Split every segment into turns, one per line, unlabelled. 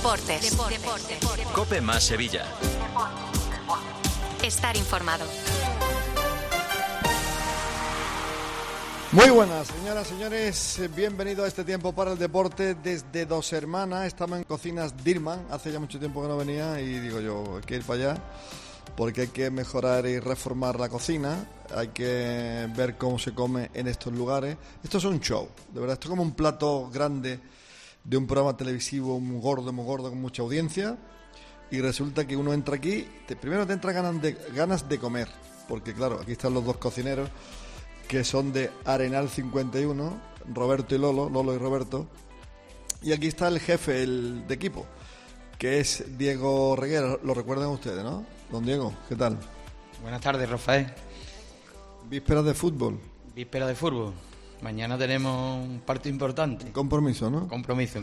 Deportes.
COPE más Sevilla.
Estar informado.
Muy buenas, señoras y señores, bienvenidos a este tiempo para el deporte desde Dos Hermanas. Estamos en Cocinas Dirman, hace ya mucho tiempo que no venía y digo yo, hay que ir para allá porque hay que mejorar y reformar la cocina, hay que ver cómo se come en estos lugares. Esto es un show, de verdad, esto es como un plato grande de un programa televisivo muy gordo, con mucha audiencia, y resulta que uno entra aquí, primero te entra ganas de comer, porque claro, aquí están los dos cocineros, que son de Arenal 51, Roberto y Lolo y Roberto, y aquí está el jefe de equipo, que es Diego Reguera, lo recuerdan ustedes, ¿no? Don Diego, ¿qué tal?
Buenas tardes, Rafael.
Vísperas de fútbol.
Víspera de fútbol. Mañana tenemos un partido importante.
Un compromiso, ¿no?
Un compromiso.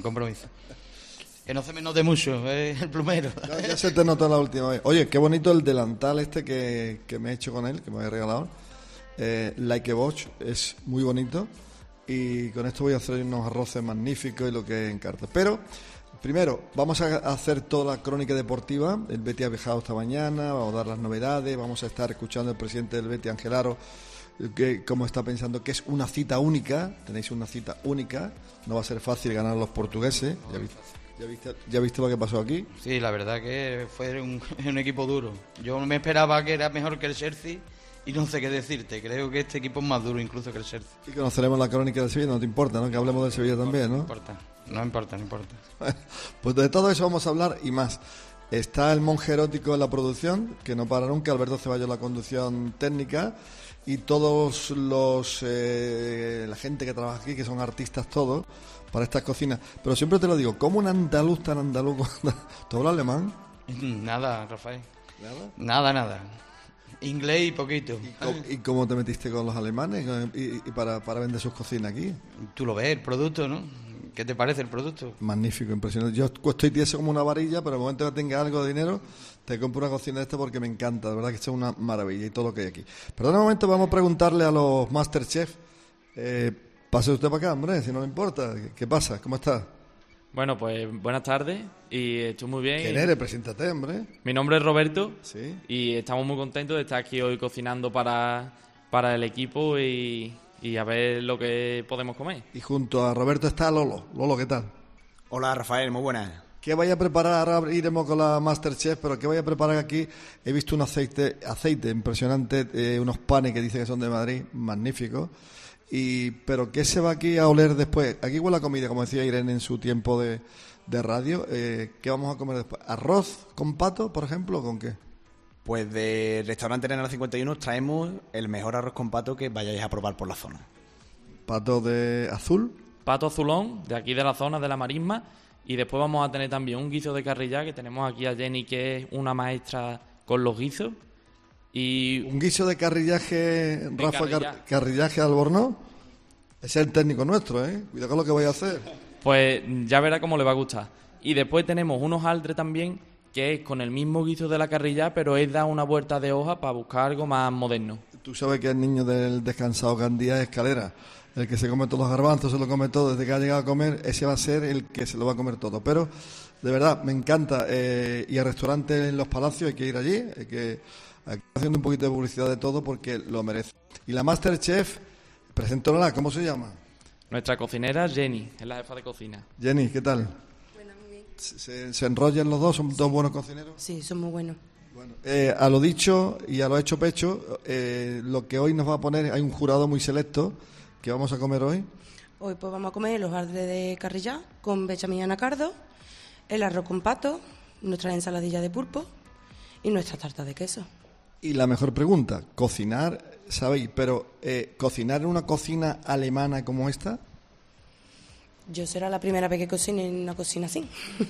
Que no se me note mucho, el plumero.
Ya se te notó la última vez. Oye, qué bonito el delantal este que me he hecho con él, que me había regalado. Like a Bosch, es muy bonito. Y con esto voy a hacer unos arroces magníficos y lo que encarta. Pero, primero, vamos a hacer toda la crónica deportiva. El Betis ha viajado esta mañana, vamos a dar las novedades, vamos a estar escuchando al presidente del Betis, Ángel Aro, cómo está pensando que es una cita única. Tenéis una cita única, no va a ser fácil ganar a los portugueses. ¿Ya viste lo que pasó aquí?
Sí, la verdad que fue un equipo duro. Yo me esperaba que era mejor que el Chelsea y no sé qué decirte. Creo que este equipo es más duro incluso que el Chelsea.
Y conoceremos la crónica del Sevilla, no te importa, ¿no? Que hablemos del Sevilla también, ¿no?
No importa.
Pues de todo eso vamos a hablar y más. Está el monje erótico en la producción, que no para nunca, Alberto Ceballos en la conducción técnica, y todos la gente que trabaja aquí, que son artistas todos, para estas cocinas. Pero siempre te lo digo, ¿cómo un andaluz tan andaluz? ¿Tú hablas alemán?
Nada, Rafael. Nada. Inglés y poquito.
¿Y cómo te metiste con los alemanes y para vender sus cocinas aquí?
Tú lo ves, el producto, ¿no? ¿Qué te parece el producto?
Magnífico, impresionante. Yo estoy tieso como una varilla, pero en el momento que tenga algo de dinero, te compro una cocina de esta porque me encanta. De verdad que esto es una maravilla y todo lo que hay aquí. Pero en un momento vamos a preguntarle a los Masterchef. Pase usted para acá, hombre, si no le importa. ¿Qué pasa? ¿Cómo está?
Bueno, pues buenas tardes y estoy muy bien.
¿Quién eres? Preséntate, hombre.
Mi nombre es Roberto.
Sí.
Y estamos muy contentos de estar aquí hoy cocinando para el equipo y a ver lo que podemos comer.
Y junto a Roberto está Lolo. Lolo, ¿qué tal?
Hola, Rafael, muy buenas.
¿Qué vaya a preparar? Ahora iremos con la Masterchef, pero ¿qué vaya a preparar aquí? He visto un aceite impresionante, unos panes que dice que son de Madrid, magníficos. Pero ¿qué se va aquí a oler después? Aquí huele a comida, como decía Irene en su tiempo de radio. ¿Qué vamos a comer después? ¿Arroz con pato, por ejemplo, o con qué?
Pues de Restaurante Arenal 51 traemos el mejor arroz con pato que vayáis a probar por la zona.
¿Pato de azul?
Pato azulón, de aquí de la zona de la Marisma. Y después vamos a tener también un guiso de carrillá, que tenemos aquí a Jenny, que es una maestra con los guisos. Y
un guiso de carrillaje, Rafa, carrillaje Albornoz. Ese es el técnico nuestro, ¿eh? Cuidado con lo que voy a hacer.
Pues ya verá cómo le va a gustar. Y después tenemos unos aldres también, que es con el mismo guiso de la carrillá, pero es dar una vuelta de hoja para buscar algo más moderno.
Tú sabes que el niño del descansado Gandía es Escalera. El que se come todos los garbanzos, se lo come todo. Desde que ha llegado a comer, ese va a ser el que se lo va a comer todo. Pero, de verdad, me encanta. Y al restaurante en Los Palacios hay que ir allí. Hay que haciendo un poquito de publicidad de todo porque lo merece. Y la Masterchef, preséntola, ¿cómo se llama?
Nuestra cocinera, Jenny, es la jefa de cocina.
Jenny, ¿qué tal?
Bueno, muy bien.
¿Se enrollan los dos? ¿Son dos buenos cocineros?
Sí, son muy buenos.
Bueno, a lo dicho y a lo hecho pecho, lo que hoy nos va a poner, hay un jurado muy selecto que vamos a comer hoy.
Hoy pues vamos a comer los aldres de carrillá con bechamel y anacardo, el arroz con pato, nuestra ensaladilla de pulpo y nuestra tarta de queso.
Y la mejor pregunta, cocinar, ¿sabéis? Pero cocinar en una cocina alemana como esta.
Yo será la primera vez que cocine en una cocina así.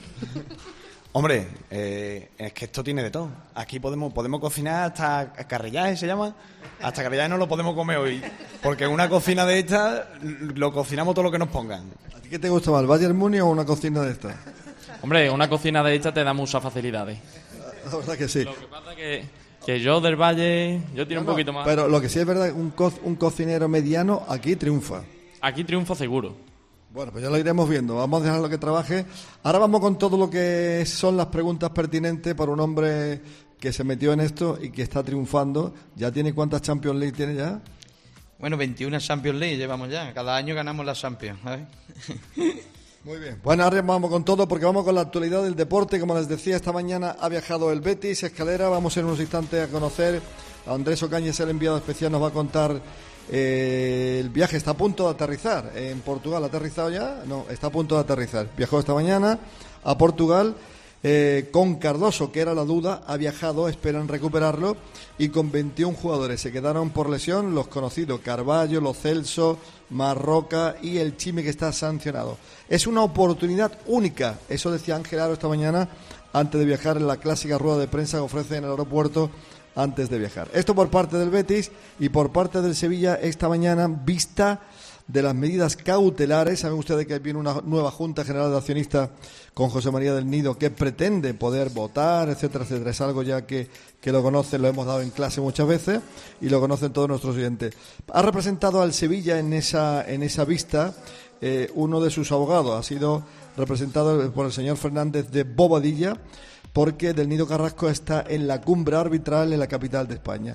Hombre, es que esto tiene de todo. Aquí podemos cocinar hasta carrillaje, se llama. Hasta carrillaje no lo podemos comer hoy. Porque en una cocina de estas lo cocinamos todo lo que nos pongan.
¿A ti qué te gusta más, el Bayern Múnich o una cocina de estas?
Hombre, una cocina de esta te da muchas facilidades.
La verdad que sí.
Lo que pasa es que yo del Valle, yo tiro un poquito más.
Pero lo que sí es verdad, un cocinero mediano aquí triunfa.
Aquí triunfa seguro.
Bueno, pues ya lo iremos viendo. Vamos a dejarlo que trabaje. Ahora vamos con todo lo que son las preguntas pertinentes para un hombre que se metió en esto y que está triunfando. ¿Ya tiene cuántas Champions League tiene ya?
Bueno, 21 Champions League llevamos ya. Cada año ganamos la Champions, ¿sabes?
Muy bien. Bueno, ahora vamos con todo porque vamos con la actualidad del deporte. Como les decía, esta mañana ha viajado el Betis Escalera. Vamos en unos instantes a conocer a Andrés Ocaña, el enviado especial, nos va a contar el viaje. Está a punto de aterrizar en Portugal. ¿Ha aterrizado ya? No, está a punto de aterrizar. Viajó esta mañana a Portugal con Cardoso, que era la duda. Ha viajado, esperan recuperarlo, y con 21 jugadores. Se quedaron por lesión los conocidos: Carballo, Lo Celso, Marroca y el Chimi, que está sancionado. Es una oportunidad única, eso decía Ángel Aro esta mañana antes de viajar, en la clásica rueda de prensa que ofrece en el aeropuerto antes de viajar. Esto por parte del Betis. Y por parte del Sevilla, esta mañana, vista de las medidas cautelares. Saben ustedes que viene una nueva Junta General de Accionistas con José María del Nido, que pretende poder votar, etcétera, etcétera. Es algo ya que lo conocen, lo hemos dado en clase muchas veces y lo conocen todos nuestros oyentes. Ha representado al Sevilla en esa vista uno de sus abogados. Ha sido representado por el señor Fernández de Bobadilla, porque Del Nido Carrasco está en la cumbre arbitral en la capital de España.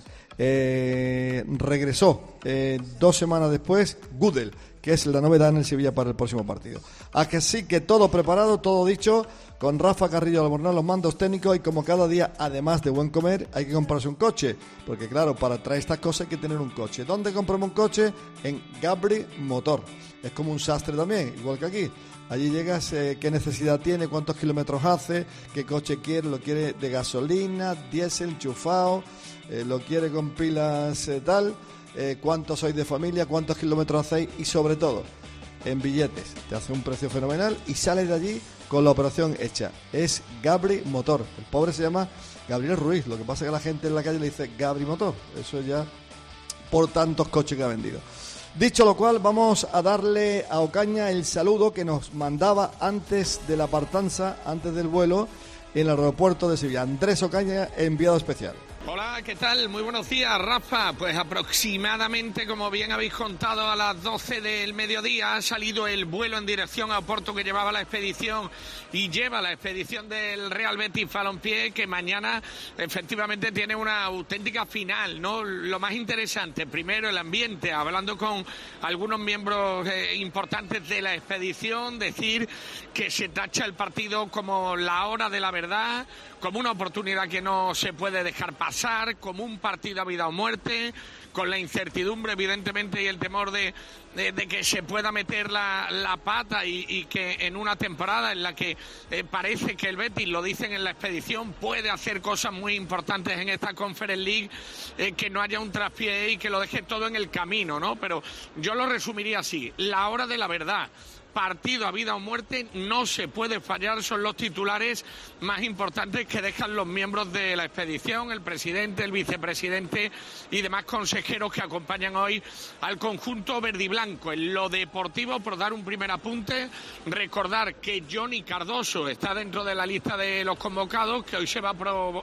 Regresó 2 semanas después Gudel, que es la novedad en el Sevilla para el próximo partido. Así que todo preparado, todo dicho, con Rafa Carrillo Albornoz, los mandos técnicos, y como cada día, además de buen comer, hay que comprarse un coche, porque claro, para traer estas cosas hay que tener un coche. ¿Dónde compramos un coche? En Gabri Motor. Es como un sastre también, igual que aquí. Allí llegas, qué necesidad tiene, cuántos kilómetros hace, qué coche quiere, lo quiere de gasolina, diésel, enchufado, lo quiere con pilas tal, cuántos sois de familia, cuántos kilómetros hacéis, y sobre todo, en billetes. Te hace un precio fenomenal y sales de allí con la operación hecha. Es Gabri Motor. El pobre se llama Gabriel Ruiz, lo que pasa es que la gente en la calle le dice Gabri Motor. Eso ya por tantos coches que ha vendido. Dicho lo cual, vamos a darle a Ocaña el saludo que nos mandaba antes de la partanza, antes del vuelo, en el aeropuerto de Sevilla. Andrés Ocaña, enviado especial.
Hola, ¿qué tal? Muy buenos días, Rafa. Pues aproximadamente, como bien habéis contado, a las 12 del mediodía ha salido el vuelo en dirección a Oporto que llevaba la expedición y lleva la expedición del Real Betis Balompié, que mañana efectivamente tiene una auténtica final, ¿no? Lo más interesante, primero el ambiente, hablando con algunos miembros importantes de la expedición, decir que se tacha el partido como la hora de la verdad, como una oportunidad que no se puede dejar pasar, como un partido a vida o muerte, con la incertidumbre evidentemente y el temor de que se pueda meter la pata y que en una temporada en la que parece que el Betis, lo dicen en la expedición, puede hacer cosas muy importantes en esta Conference League, que no haya un traspié y que lo deje todo en el camino, ¿no? Pero yo lo resumiría así: la hora de la verdad. Partido a vida o muerte, no se puede fallar, son los titulares más importantes que dejan los miembros de la expedición, el presidente, el vicepresidente y demás consejeros que acompañan hoy al conjunto verdiblanco. En lo deportivo, por dar un primer apunte, recordar que Johnny Cardoso está dentro de la lista de los convocados, que hoy se va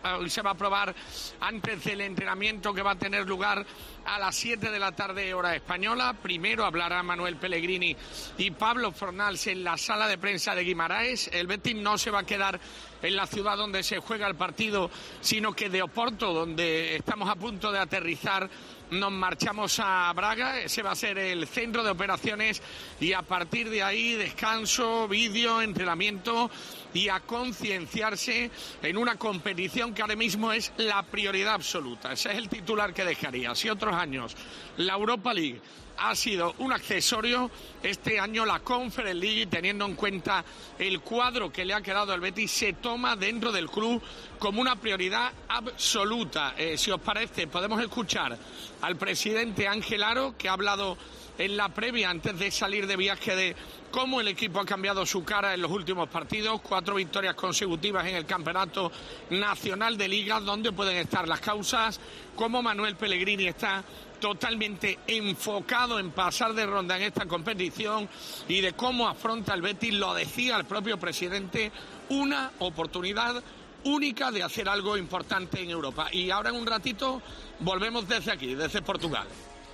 a probar antes del entrenamiento que va a tener lugar a las 7 de la tarde hora española. Primero hablará Manuel Pellegrini y Pablo Fornals en la sala de prensa de Guimaraes. El Betis no se va a quedar en la ciudad donde se juega el partido, sino que de Oporto, donde estamos a punto de aterrizar, nos marchamos a Braga. Ese va a ser el centro de operaciones y a partir de ahí descanso, vídeo, entrenamiento y a concienciarse en una competición que ahora mismo es la prioridad absoluta. Ese es el titular que dejaría. Si otros años la Europa League ha sido un accesorio, este año la Conference League, teniendo en cuenta el cuadro que le ha quedado al Betis, se toma dentro del club como una prioridad absoluta. Si os parece, podemos escuchar al presidente Ángel Aro, que ha hablado en la previa antes de salir de viaje de cómo el equipo ha cambiado su cara en los últimos partidos. 4 victorias consecutivas en el Campeonato Nacional de Liga, donde pueden estar las causas, cómo Manuel Pellegrini está totalmente enfocado en pasar de ronda en esta competición y de cómo afronta el Betis, lo decía el propio presidente, una oportunidad única de hacer algo importante en Europa. Y ahora en un ratito volvemos desde aquí, desde Portugal.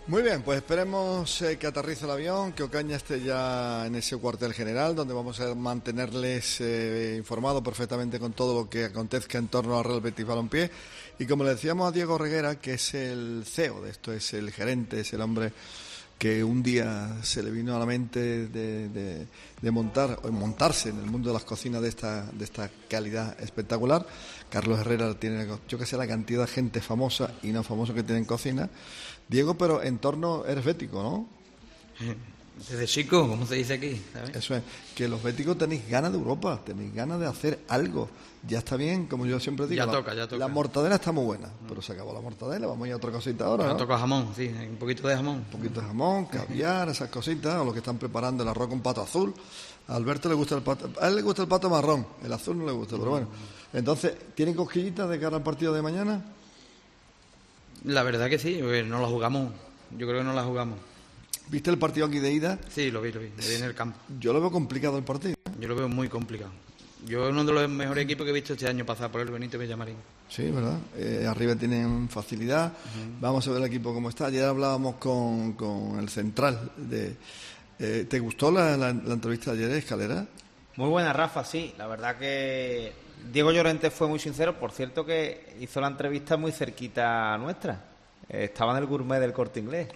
Muy bien, pues esperemos que aterrice el avión, que Ocaña esté ya en ese cuartel general, donde vamos a mantenerles informados perfectamente con todo lo que acontezca en torno al Real Betis Balompié. Y como le decíamos a Diego Reguera, que es el CEO de esto, es el gerente, es el hombre que un día se le vino a la mente de montarse en el mundo de las cocinas de esta calidad espectacular. Carlos Herrera tiene, yo que sé, la cantidad de gente famosa y no famosa que tiene en cocina. Diego, pero en torno, eres bético, ¿no?
Desde chico, como se dice aquí, ¿sabes?
Eso es, que los béticos tenéis ganas de Europa, tenéis ganas de hacer algo. Ya está bien, como yo siempre digo.
Ya toca.
La mortadela está muy buena, pero se acabó la mortadela, vamos a ir a otra cosita ahora, ¿no?
Ya toca jamón, sí, un poquito de jamón.
Un poquito de jamón, caviar, esas cositas, o lo que están preparando, el arroz con pato azul. A Alberto le gusta el pato, a él le gusta el pato marrón, el azul no le gusta, pero bueno. Entonces, ¿tienen cosquillitas de cara al partido de mañana?
La verdad que sí, no la jugamos, yo creo que no la jugamos.
¿Viste el partido aquí de ida?
Sí, lo vi en el campo.
Yo lo veo complicado el partido.
Yo lo veo muy complicado. Yo uno de los mejores equipos que he visto este año pasar por el Benito Villamarín.
Sí, ¿verdad? Arriba tienen facilidad. Vamos a ver el equipo cómo está. Ayer hablábamos con el central. ¿Te gustó la entrevista de ayer, Escalera?
Muy buena, Rafa, sí. La verdad que Diego Llorente fue muy sincero. Por cierto que hizo la entrevista muy cerquita nuestra. Estaba en el Gourmet del Corte Inglés.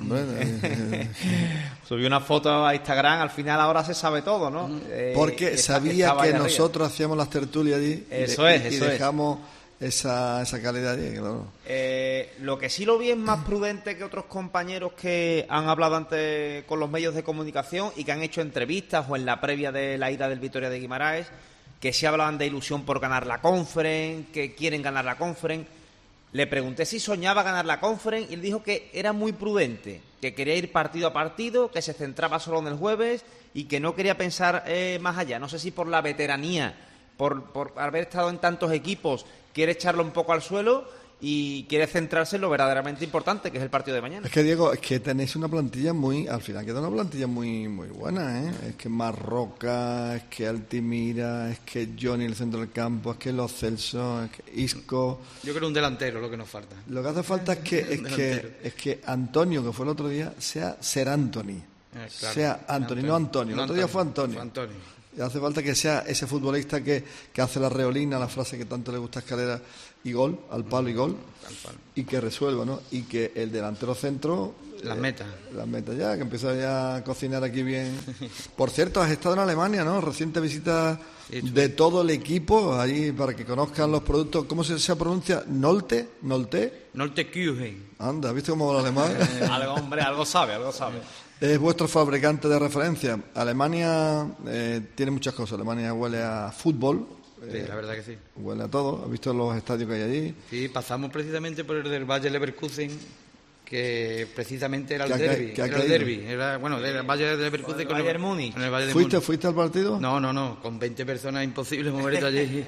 Subió una foto a Instagram. Al final ahora se sabe todo, ¿no?
Porque sabía que nosotros hacíamos las tertulias allí. Y dejamos esa calidad allí, claro.
Lo que sí lo vi es más prudente que otros compañeros que han hablado antes con los medios de comunicación y que han hecho entrevistas o en la previa de la ida del Vitoria de Guimaraes, que sí hablaban de ilusión por ganar la Conference, que quieren ganar la Conference. Le pregunté si soñaba ganar la Conference y él dijo que era muy prudente, que quería ir partido a partido, que se centraba solo en el jueves y que no quería pensar más allá. No sé si por la veteranía, por haber estado en tantos equipos, quiere echarlo un poco al suelo y quiere centrarse en lo verdaderamente importante, que es el partido de mañana.
Es que, Diego, es que tenéis una plantilla al final queda una plantilla muy buena, ¿eh? Es que Marroca, es que Altimira, es que Johnny el centro del campo, es que Los Celso, es que Isco.
Yo creo un delantero lo que nos falta.
Lo que hace falta es que Antonio, que fue el otro día, sea Ser Anthony. Claro. Sea Anthony, no Antonio. El otro día fue Antonio. Y hace falta que sea ese futbolista que hace la reolina, la frase que tanto le gusta a Escalera, y gol, al palo y gol, y que resuelva, ¿no? Y que el delantero centro...
Las metas
ya, que empieza ya a cocinar aquí bien. Por cierto, has estado en Alemania, ¿no? Reciente visita de todo el equipo, allí para que conozcan los productos. ¿Cómo se pronuncia? ¿Nolte?
Kühen.
Anda, ¿viste cómo habla alemán?
Algo sabe.
Es vuestro fabricante de referencia. Alemania tiene muchas cosas. Alemania huele a fútbol.
Sí, la verdad que sí.
Huele a todo. ¿Has visto los estadios que hay allí?
Sí, pasamos precisamente por el del Bayer Leverkusen, que precisamente era el derbi. Era del Bayer Leverkusen con el Bayern Múnich.
¿Fuiste al partido?
No. Con 20 personas imposible moverte allí.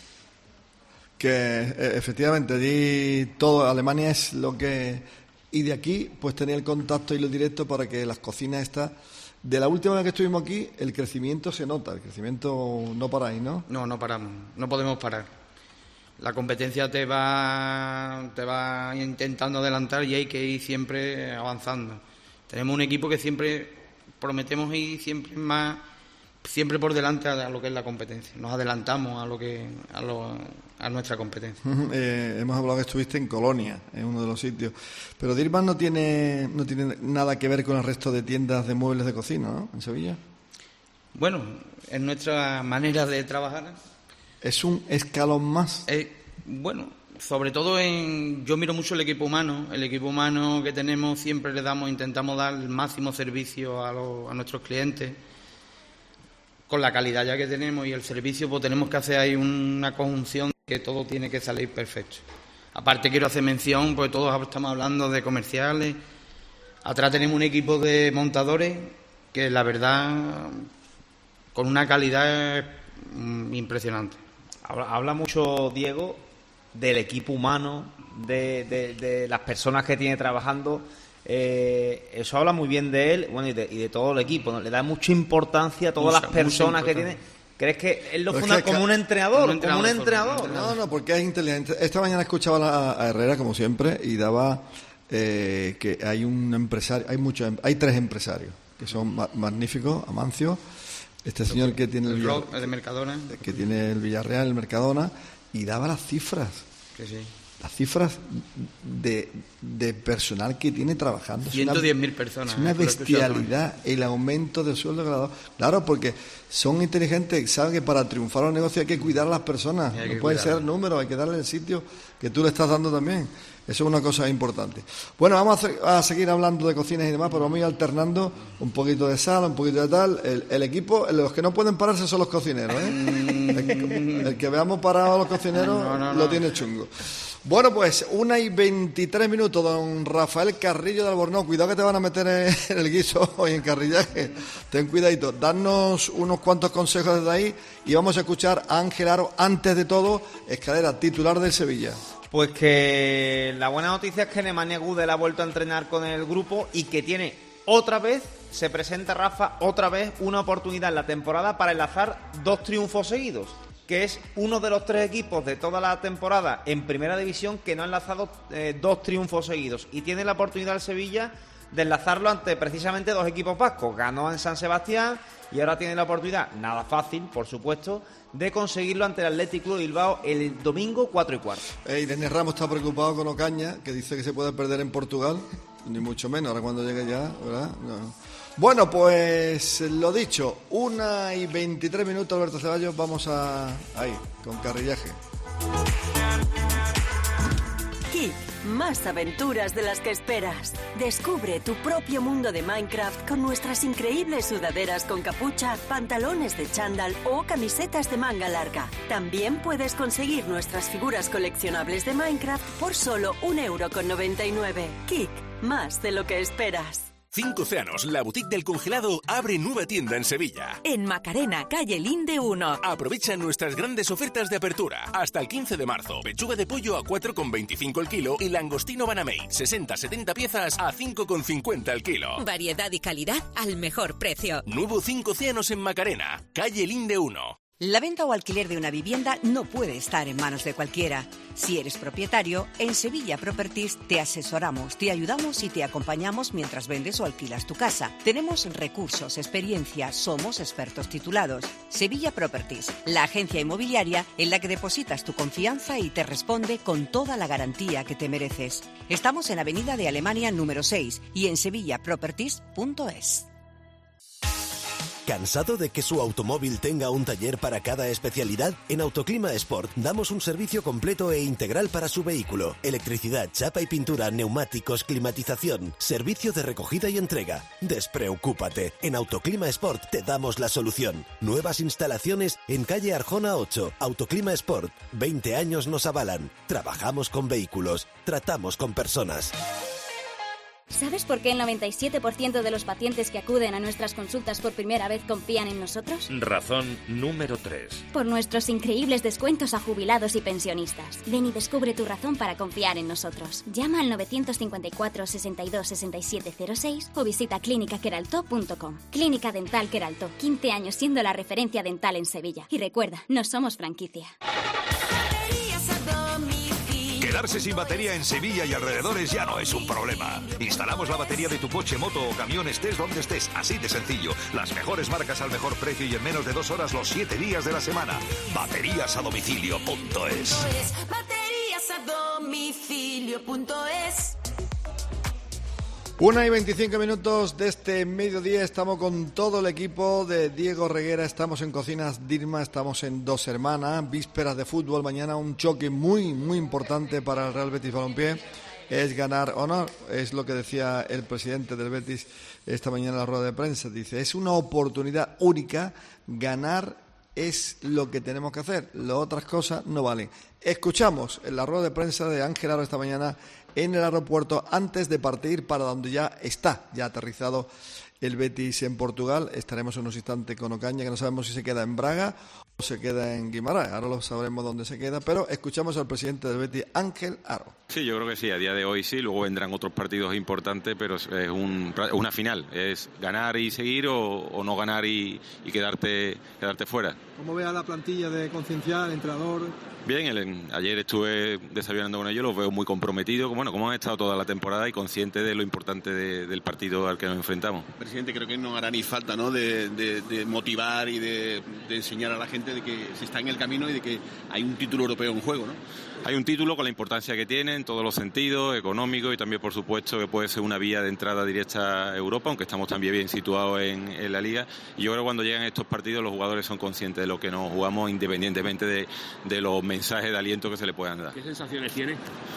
Que efectivamente allí todo Alemania es lo que... Y de aquí, pues tenía el contacto y lo directo para que las cocinas estas... De la última vez que estuvimos aquí, el crecimiento se nota. El crecimiento no paráis, ¿no?
No paramos. No podemos parar. La competencia te va intentando adelantar y hay que ir siempre avanzando. Tenemos un equipo que siempre prometemos ir siempre por delante a lo que es la competencia. Nos adelantamos a nuestra competencia.
Hemos hablado que estuviste en Colonia, en uno de los sitios. Pero Dirman no tiene nada que ver con el resto de tiendas de muebles de cocina, ¿no? En Sevilla.
Bueno, es nuestra manera de trabajar.
¿Es un escalón más?
Bueno, sobre todo yo miro mucho el equipo humano. El equipo humano que tenemos siempre intentamos dar el máximo servicio a nuestros clientes. Con la calidad ya que tenemos y el servicio, pues tenemos que hacer ahí una conjunción que todo tiene que salir perfecto. Aparte quiero hacer mención, pues todos estamos hablando de comerciales. Atrás tenemos un equipo de montadores que la verdad con una calidad impresionante.
Habla mucho Diego del equipo humano, de las personas que tiene trabajando. Eso habla muy bien de él, bueno, y de todo el equipo, ¿no? Le da mucha importancia a todas las personas que tiene. ¿Crees que él lo funda como un entrenador? Como un entrenador.
No, porque es inteligente. Esta mañana escuchaba a Herrera, como siempre, y daba que hay un empresario, hay 3 empresarios que son magníficos. Amancio, este señor que tiene
el de Mercadona,
que tiene el Villarreal, el Mercadona, y daba las cifras.
Que sí.
Las cifras de personal que tiene trabajando.
110.000 personas.
Es una bestialidad el aumento del sueldo de los... Claro, porque son inteligentes, saben que para triunfar los negocios hay que cuidar a las personas. No puede ser números, hay que darle el sitio que tú le estás dando también. Eso es una cosa importante. Bueno, vamos a seguir hablando de cocinas y demás, pero vamos a ir alternando un poquito de sal, un poquito de tal. El equipo, los que no pueden pararse son los cocineros, ¿eh? El que veamos parado a los cocineros lo tiene chungo. Bueno, pues 1:23, don Rafael Carrillo de Albornoz. Cuidado que te van a meter en el guiso hoy en carrillaje. Ten cuidadito. Danos unos cuantos consejos desde ahí y vamos a escuchar a Ángel Aro, antes de todo, Escalera, titular del Sevilla.
Pues que la buena noticia es que Nemanja Gudel ha vuelto a entrenar con el grupo y que tiene otra vez, se presenta Rafa, otra vez una oportunidad en la temporada para enlazar 2 triunfos seguidos, que es uno de los 3 equipos de toda la temporada en Primera División que no ha enlazado 2 triunfos seguidos. Y tiene la oportunidad el Sevilla de enlazarlo ante precisamente 2 equipos vascos. Ganó en San Sebastián y ahora tiene la oportunidad, nada fácil, por supuesto, de conseguirlo ante el Athletic Club de Bilbao el domingo 4:15.
Irene Ramos está preocupado con Ocaña, que dice que se puede perder en Portugal, ni mucho menos, ahora cuando llegue ya, ¿verdad? No. Bueno, pues lo dicho, 1:23, Alberto Ceballos, vamos ahí, con carrillaje.
Kik, más aventuras de las que esperas. Descubre tu propio mundo de Minecraft con nuestras increíbles sudaderas con capucha, pantalones de chándal o camisetas de manga larga. También puedes conseguir nuestras figuras coleccionables de Minecraft por solo 1,99 €. Kik, más de lo que esperas.
5 Océanos, la boutique del congelado, abre nueva tienda en Sevilla.
En Macarena, calle Linde 1.
Aprovecha nuestras grandes ofertas de apertura. Hasta el 15 de marzo. Pechuga de pollo a 4,25 el kilo y langostino Banamey, 60-70 piezas a 5,50 el kilo.
Variedad y calidad al mejor precio.
Nuevo 5 Océanos en Macarena, calle Linde 1.
La venta o alquiler de una vivienda no puede estar en manos de cualquiera. Si eres propietario, en Sevilla Properties te asesoramos, te ayudamos y te acompañamos mientras vendes o alquilas tu casa. Tenemos recursos, experiencia, somos expertos titulados. Sevilla Properties, la agencia inmobiliaria en la que depositas tu confianza y te responde con toda la garantía que te mereces. Estamos en Avenida de Alemania número 6 y en sevillaproperties.es.
¿Cansado de que su automóvil tenga un taller para cada especialidad? En Autoclima Sport damos un servicio completo e integral para su vehículo. Electricidad, chapa y pintura, neumáticos, climatización, servicio de recogida y entrega. Despreocúpate, en Autoclima Sport te damos la solución. Nuevas instalaciones en calle Arjona 8. Autoclima Sport, 20 años nos avalan. Trabajamos con vehículos, tratamos con personas.
¿Sabes por qué el 97% de los pacientes que acuden a nuestras consultas por primera vez confían en nosotros?
Razón número 3.
Por nuestros increíbles descuentos a jubilados y pensionistas. Ven y descubre tu razón para confiar en nosotros. Llama al 954 62 67 06 o visita clinicaqueraltó.com. Clínica Dental Queraltó, 15 años siendo la referencia dental en Sevilla. Y recuerda, no somos franquicia.
Quedarse sin batería en Sevilla y alrededores ya no es un problema. Instalamos la batería de tu coche, moto o camión, estés donde estés, así de sencillo. Las mejores marcas al mejor precio y en menos de 2 horas los 7 días de la semana. Bateriasadomicilio.es.
Bateriasadomicilio.es.
1:25 de este mediodía, estamos con todo el equipo de Diego Reguera, estamos en Cocinas Dirma, estamos en Dos Hermanas, vísperas de fútbol, mañana un choque muy importante para el Real Betis Balompié, es ganar o no, es lo que decía el presidente del Betis esta mañana en la rueda de prensa, dice, es una oportunidad única, ganar es lo que tenemos que hacer, las otras cosas no valen. Escuchamos en la rueda de prensa de Ángel Aro esta mañana en el aeropuerto antes de partir para donde ya aterrizado el Betis en Portugal. Estaremos en unos instantes con Ocaña, que no sabemos si se queda en Braga se queda en Guimarães. Ahora lo sabremos dónde se queda, pero escuchamos al presidente del Betis, Ángel Aro.
Sí, yo creo que sí, a día de hoy sí, luego vendrán otros partidos importantes, pero es una final, es ganar y seguir o no ganar y quedarte fuera.
¿Cómo ve a la plantilla de Conciencial, entrenador?
Bien, ayer estuve desayunando con ellos, los veo muy comprometidos, como han estado toda la temporada y conscientes de lo importante del partido al que nos enfrentamos.
Presidente, creo que no hará ni falta, ¿no?, de motivar y de enseñar a la gente de que se está en el camino y de que hay un título europeo en juego, ¿no?
Hay un título con la importancia que tiene en todos los sentidos, económico y también, por supuesto, que puede ser una vía de entrada directa a Europa, aunque estamos también bien situados en la Liga. Y yo creo que cuando llegan estos partidos los jugadores son conscientes de lo que nos jugamos, independientemente de los mensajes de aliento que se le puedan dar.
¿Qué sensaciones tiene?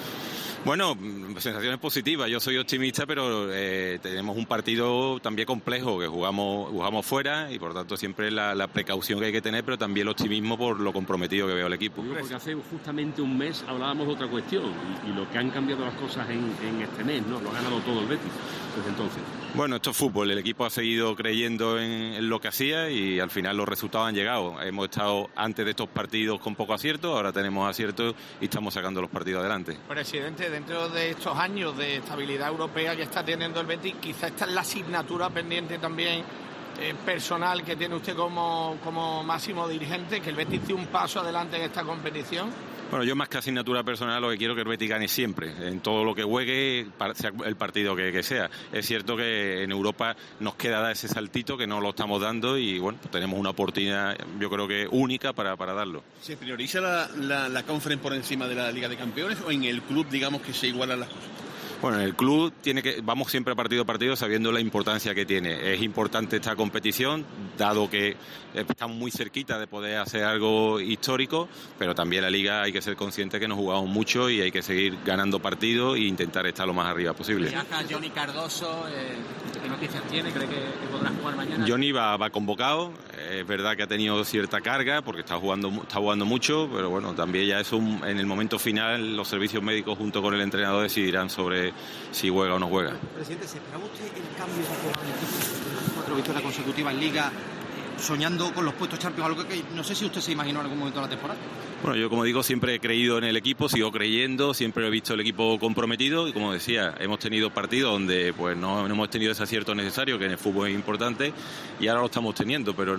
Bueno, sensaciones positivas. Yo soy optimista, pero tenemos un partido también complejo, que jugamos fuera y por tanto siempre la precaución que hay que tener, pero también el optimismo por lo comprometido que veo el equipo.
Porque hace justamente un mes hablábamos de otra cuestión y lo que han cambiado las cosas en este mes, ¿no? Lo ha ganado todo el Betis desde entonces.
Bueno, esto es fútbol. El equipo ha seguido creyendo en lo que hacía y al final los resultados han llegado. Hemos estado antes de estos partidos con poco acierto, ahora tenemos acierto y estamos sacando los partidos adelante.
Presidente, dentro de estos años de estabilidad europea que está teniendo el Betis, quizá esta es la asignatura pendiente también personal que tiene usted como máximo dirigente, que el Betis dé un paso adelante en esta competición.
Bueno, yo más que asignatura personal lo que quiero es que el Betis gane siempre, en todo lo que juegue, sea el partido que sea. Es cierto que en Europa nos queda dar ese saltito que no lo estamos dando y bueno, tenemos una oportunidad yo creo que única para darlo.
¿Se prioriza la Conference por encima de la Liga de Campeones o en el club digamos que se igualan las cosas?
Bueno, en el club vamos siempre partido a partido sabiendo la importancia que tiene. Es importante esta competición, dado que estamos muy cerquita de poder hacer algo histórico, pero también la Liga hay que ser consciente que nos jugamos mucho y hay que seguir ganando partidos e intentar estar lo más arriba posible.
Viaja Johnny Cardoso, ¿qué noticias tiene? ¿Cree que podrá jugar mañana?
Johnny va convocado, es verdad que ha tenido cierta carga porque está jugando mucho, pero bueno, también ya es en el momento final los servicios médicos junto con el entrenador decidirán sobre si juega o no juega.
Presidente, ¿se esperaba usted el cambio de equipo? 4 victorias consecutivas en Liga, soñando con los puestos Champions, algo que no sé si usted se imaginó en algún momento de la temporada?
Bueno, yo como digo, siempre he creído en el equipo, sigo creyendo, siempre he visto el equipo comprometido y como decía, hemos tenido partidos donde pues no hemos tenido ese acierto necesario, que en el fútbol es importante, y ahora lo estamos teniendo, pero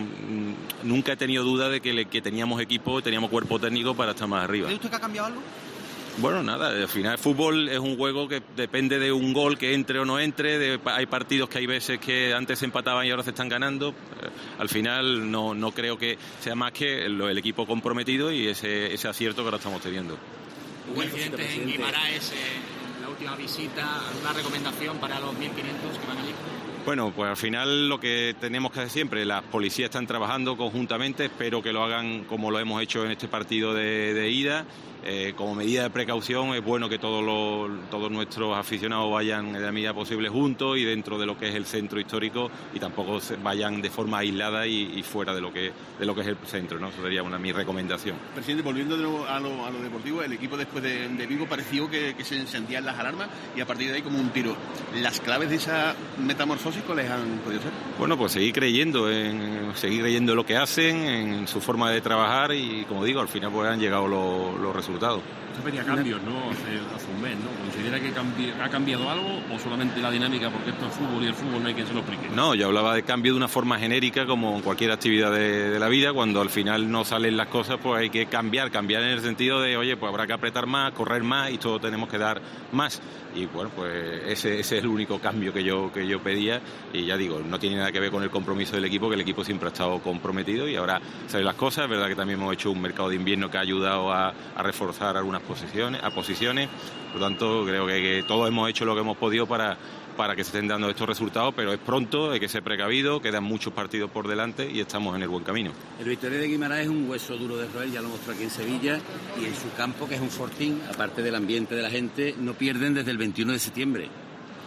nunca he tenido duda de que teníamos equipo, teníamos cuerpo técnico para estar más arriba.
¿Cree usted que ha cambiado algo?
Bueno, nada, al final el fútbol es un juego que depende de un gol que entre o no entre, hay partidos que hay veces que antes se empataban y ahora se están ganando. Al final no creo que sea más que el equipo comprometido y ese acierto que ahora estamos teniendo.
Presidente, en Guimarães, la última visita, ¿una recomendación para los 1.500 que van allí?
Bueno, pues al final lo que tenemos que hacer siempre, las policías están trabajando conjuntamente, espero que lo hagan como lo hemos hecho en este partido de ida. Como medida de precaución es bueno que todos nuestros aficionados vayan en la medida posible juntos y dentro de lo que es el centro histórico y tampoco vayan de forma aislada y fuera de lo que es el centro, ¿no? Eso sería mi recomendación.
Presidente, volviendo de nuevo a lo deportivo, el equipo después de Vigo pareció que se encendían las alarmas y a partir de ahí como un tiro. ¿Las claves de esa metamorfosis cuáles han podido ser?
Bueno, pues seguir creyendo en lo que hacen, en su forma de trabajar y como digo, al final pues han llegado los resultados.
Usted pedía cambios, ¿no? Hace un mes, ¿no? ¿Considera que ha cambiado algo o solamente la dinámica porque esto es fútbol y el fútbol no hay quien se lo explique?
No, yo hablaba de cambio de una forma genérica como en cualquier actividad de la vida. Cuando al final no salen las cosas, pues hay que cambiar en el sentido de, oye, pues habrá que apretar más, correr más y todos tenemos que dar más. Y bueno, pues ese es el único cambio que yo pedía y ya digo, no tiene nada que ver con el compromiso del equipo, que el equipo siempre ha estado comprometido y ahora salen las cosas. Es verdad que también hemos hecho un mercado de invierno que ha ayudado a reforzar algunas posiciones, por lo tanto creo que todos hemos hecho lo que hemos podido para que se estén dando estos resultados, pero es pronto, hay que ser precavido, quedan muchos partidos por delante y estamos en el buen camino.
El Victoria de Guimarães es un hueso duro de roer, ya lo mostró aquí en Sevilla, y en su campo, que es un fortín, aparte del ambiente de la gente, no pierden desde el 21 de septiembre.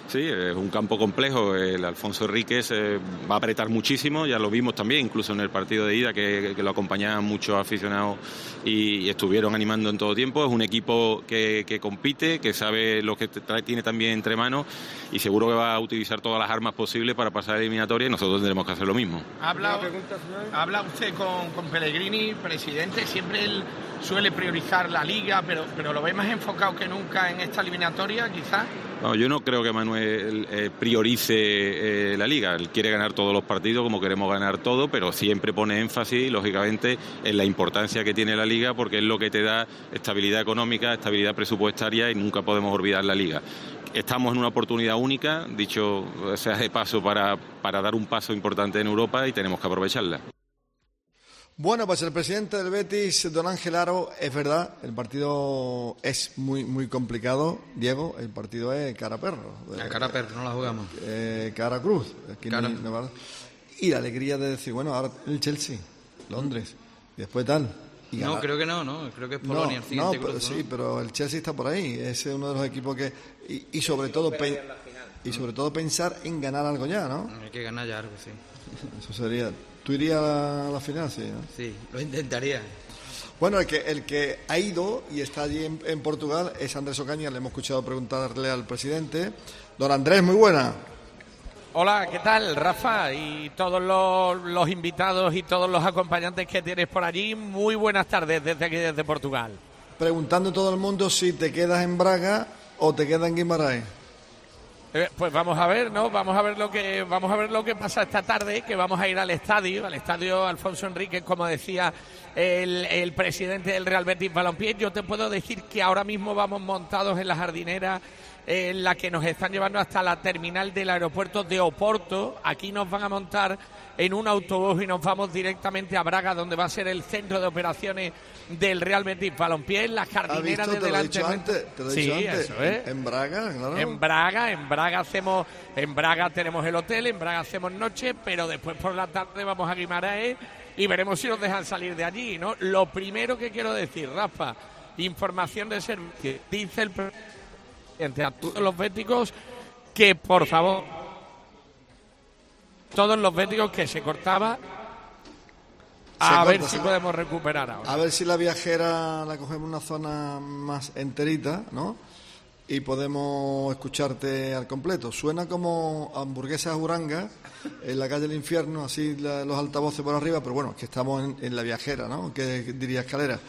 Sí, es un campo complejo. El Alfonso Enríquez va a apretar muchísimo, ya lo vimos también, incluso en el partido de ida, que lo acompañaban muchos aficionados y estuvieron animando en todo tiempo. Es un equipo que compite, que sabe lo que tiene también entre manos y seguro que va a utilizar todas las armas posibles para pasar a la eliminatoria y nosotros tendremos que hacer lo mismo.
Habla usted con Pellegrini, presidente, siempre él suele priorizar la Liga, pero lo ve más enfocado que nunca en esta eliminatoria, quizás.
No, yo no creo que Manuel priorice la Liga. Él quiere ganar todos los partidos como queremos ganar todo, pero siempre pone énfasis, lógicamente, en la importancia que tiene la Liga, porque es lo que te da estabilidad económica, estabilidad presupuestaria y nunca podemos olvidar la Liga. Estamos en una oportunidad única, dicho sea de paso, para dar un paso importante en Europa y tenemos que aprovecharla.
Bueno, pues el presidente del Betis, don Ángel Aro, es verdad, el partido es muy complicado, Diego, el partido es cara a perro.
Cara a perro, no la jugamos.
Cara a cruz.
Cara.
Y la alegría de decir, bueno, ahora el Chelsea, Londres, y después tal. Y
no,
ganar.
Creo que no, creo que es Polonia el siguiente
grupo.
¿no?
Sí, pero el Chelsea está por ahí, es uno de los equipos que... Y sobre todo pensar en ganar algo ya, ¿no?
Hay que ganar ya algo, sí.
Eso sería... ¿Tú irías a la final, sí, ¿no?
Sí, lo intentaría.
Bueno, el que ha ido y está allí en Portugal es Andrés Ocaña. Le hemos escuchado preguntarle al presidente. Don Andrés, muy buena.
Hola, ¿qué tal, Rafa? Y todos los invitados y todos los acompañantes que tienes por allí, muy buenas tardes desde aquí, desde Portugal.
Preguntando a todo el mundo si te quedas en Braga o te quedas en Guimarães.
Pues vamos a ver, ¿no? Vamos a ver lo que pasa esta tarde, que vamos a ir al estadio Alfonso Enríquez, como decía el presidente del Real Betis Balompié. Yo te puedo decir que ahora mismo vamos montados en la jardinera en la que nos están llevando hasta la terminal del aeropuerto de Oporto. Aquí nos van a montar en un autobús y nos vamos directamente a Braga, donde va a ser el centro de operaciones del Real Betis Balompié, en la jardinera de delante.
Te lo he dicho antes.
Eso es.
En Braga, claro.
En Braga tenemos el hotel, en Braga hacemos noche, pero después por la tarde vamos a Guimarães y veremos si nos dejan salir de allí, ¿no? Lo primero que quiero decir, Rafa, información de servicio. Dice el presidente a todos los béticos que, por favor, todos los béticos que se cortaba, ver si podemos recuperar ahora.
A ver si la viajera la cogemos en una zona más enterita, ¿no? Y podemos escucharte al completo. Suena como hamburguesas Uranga en la calle del infierno, así los altavoces por arriba, pero bueno, es que estamos en la viajera, ¿no? Que diría Escalera.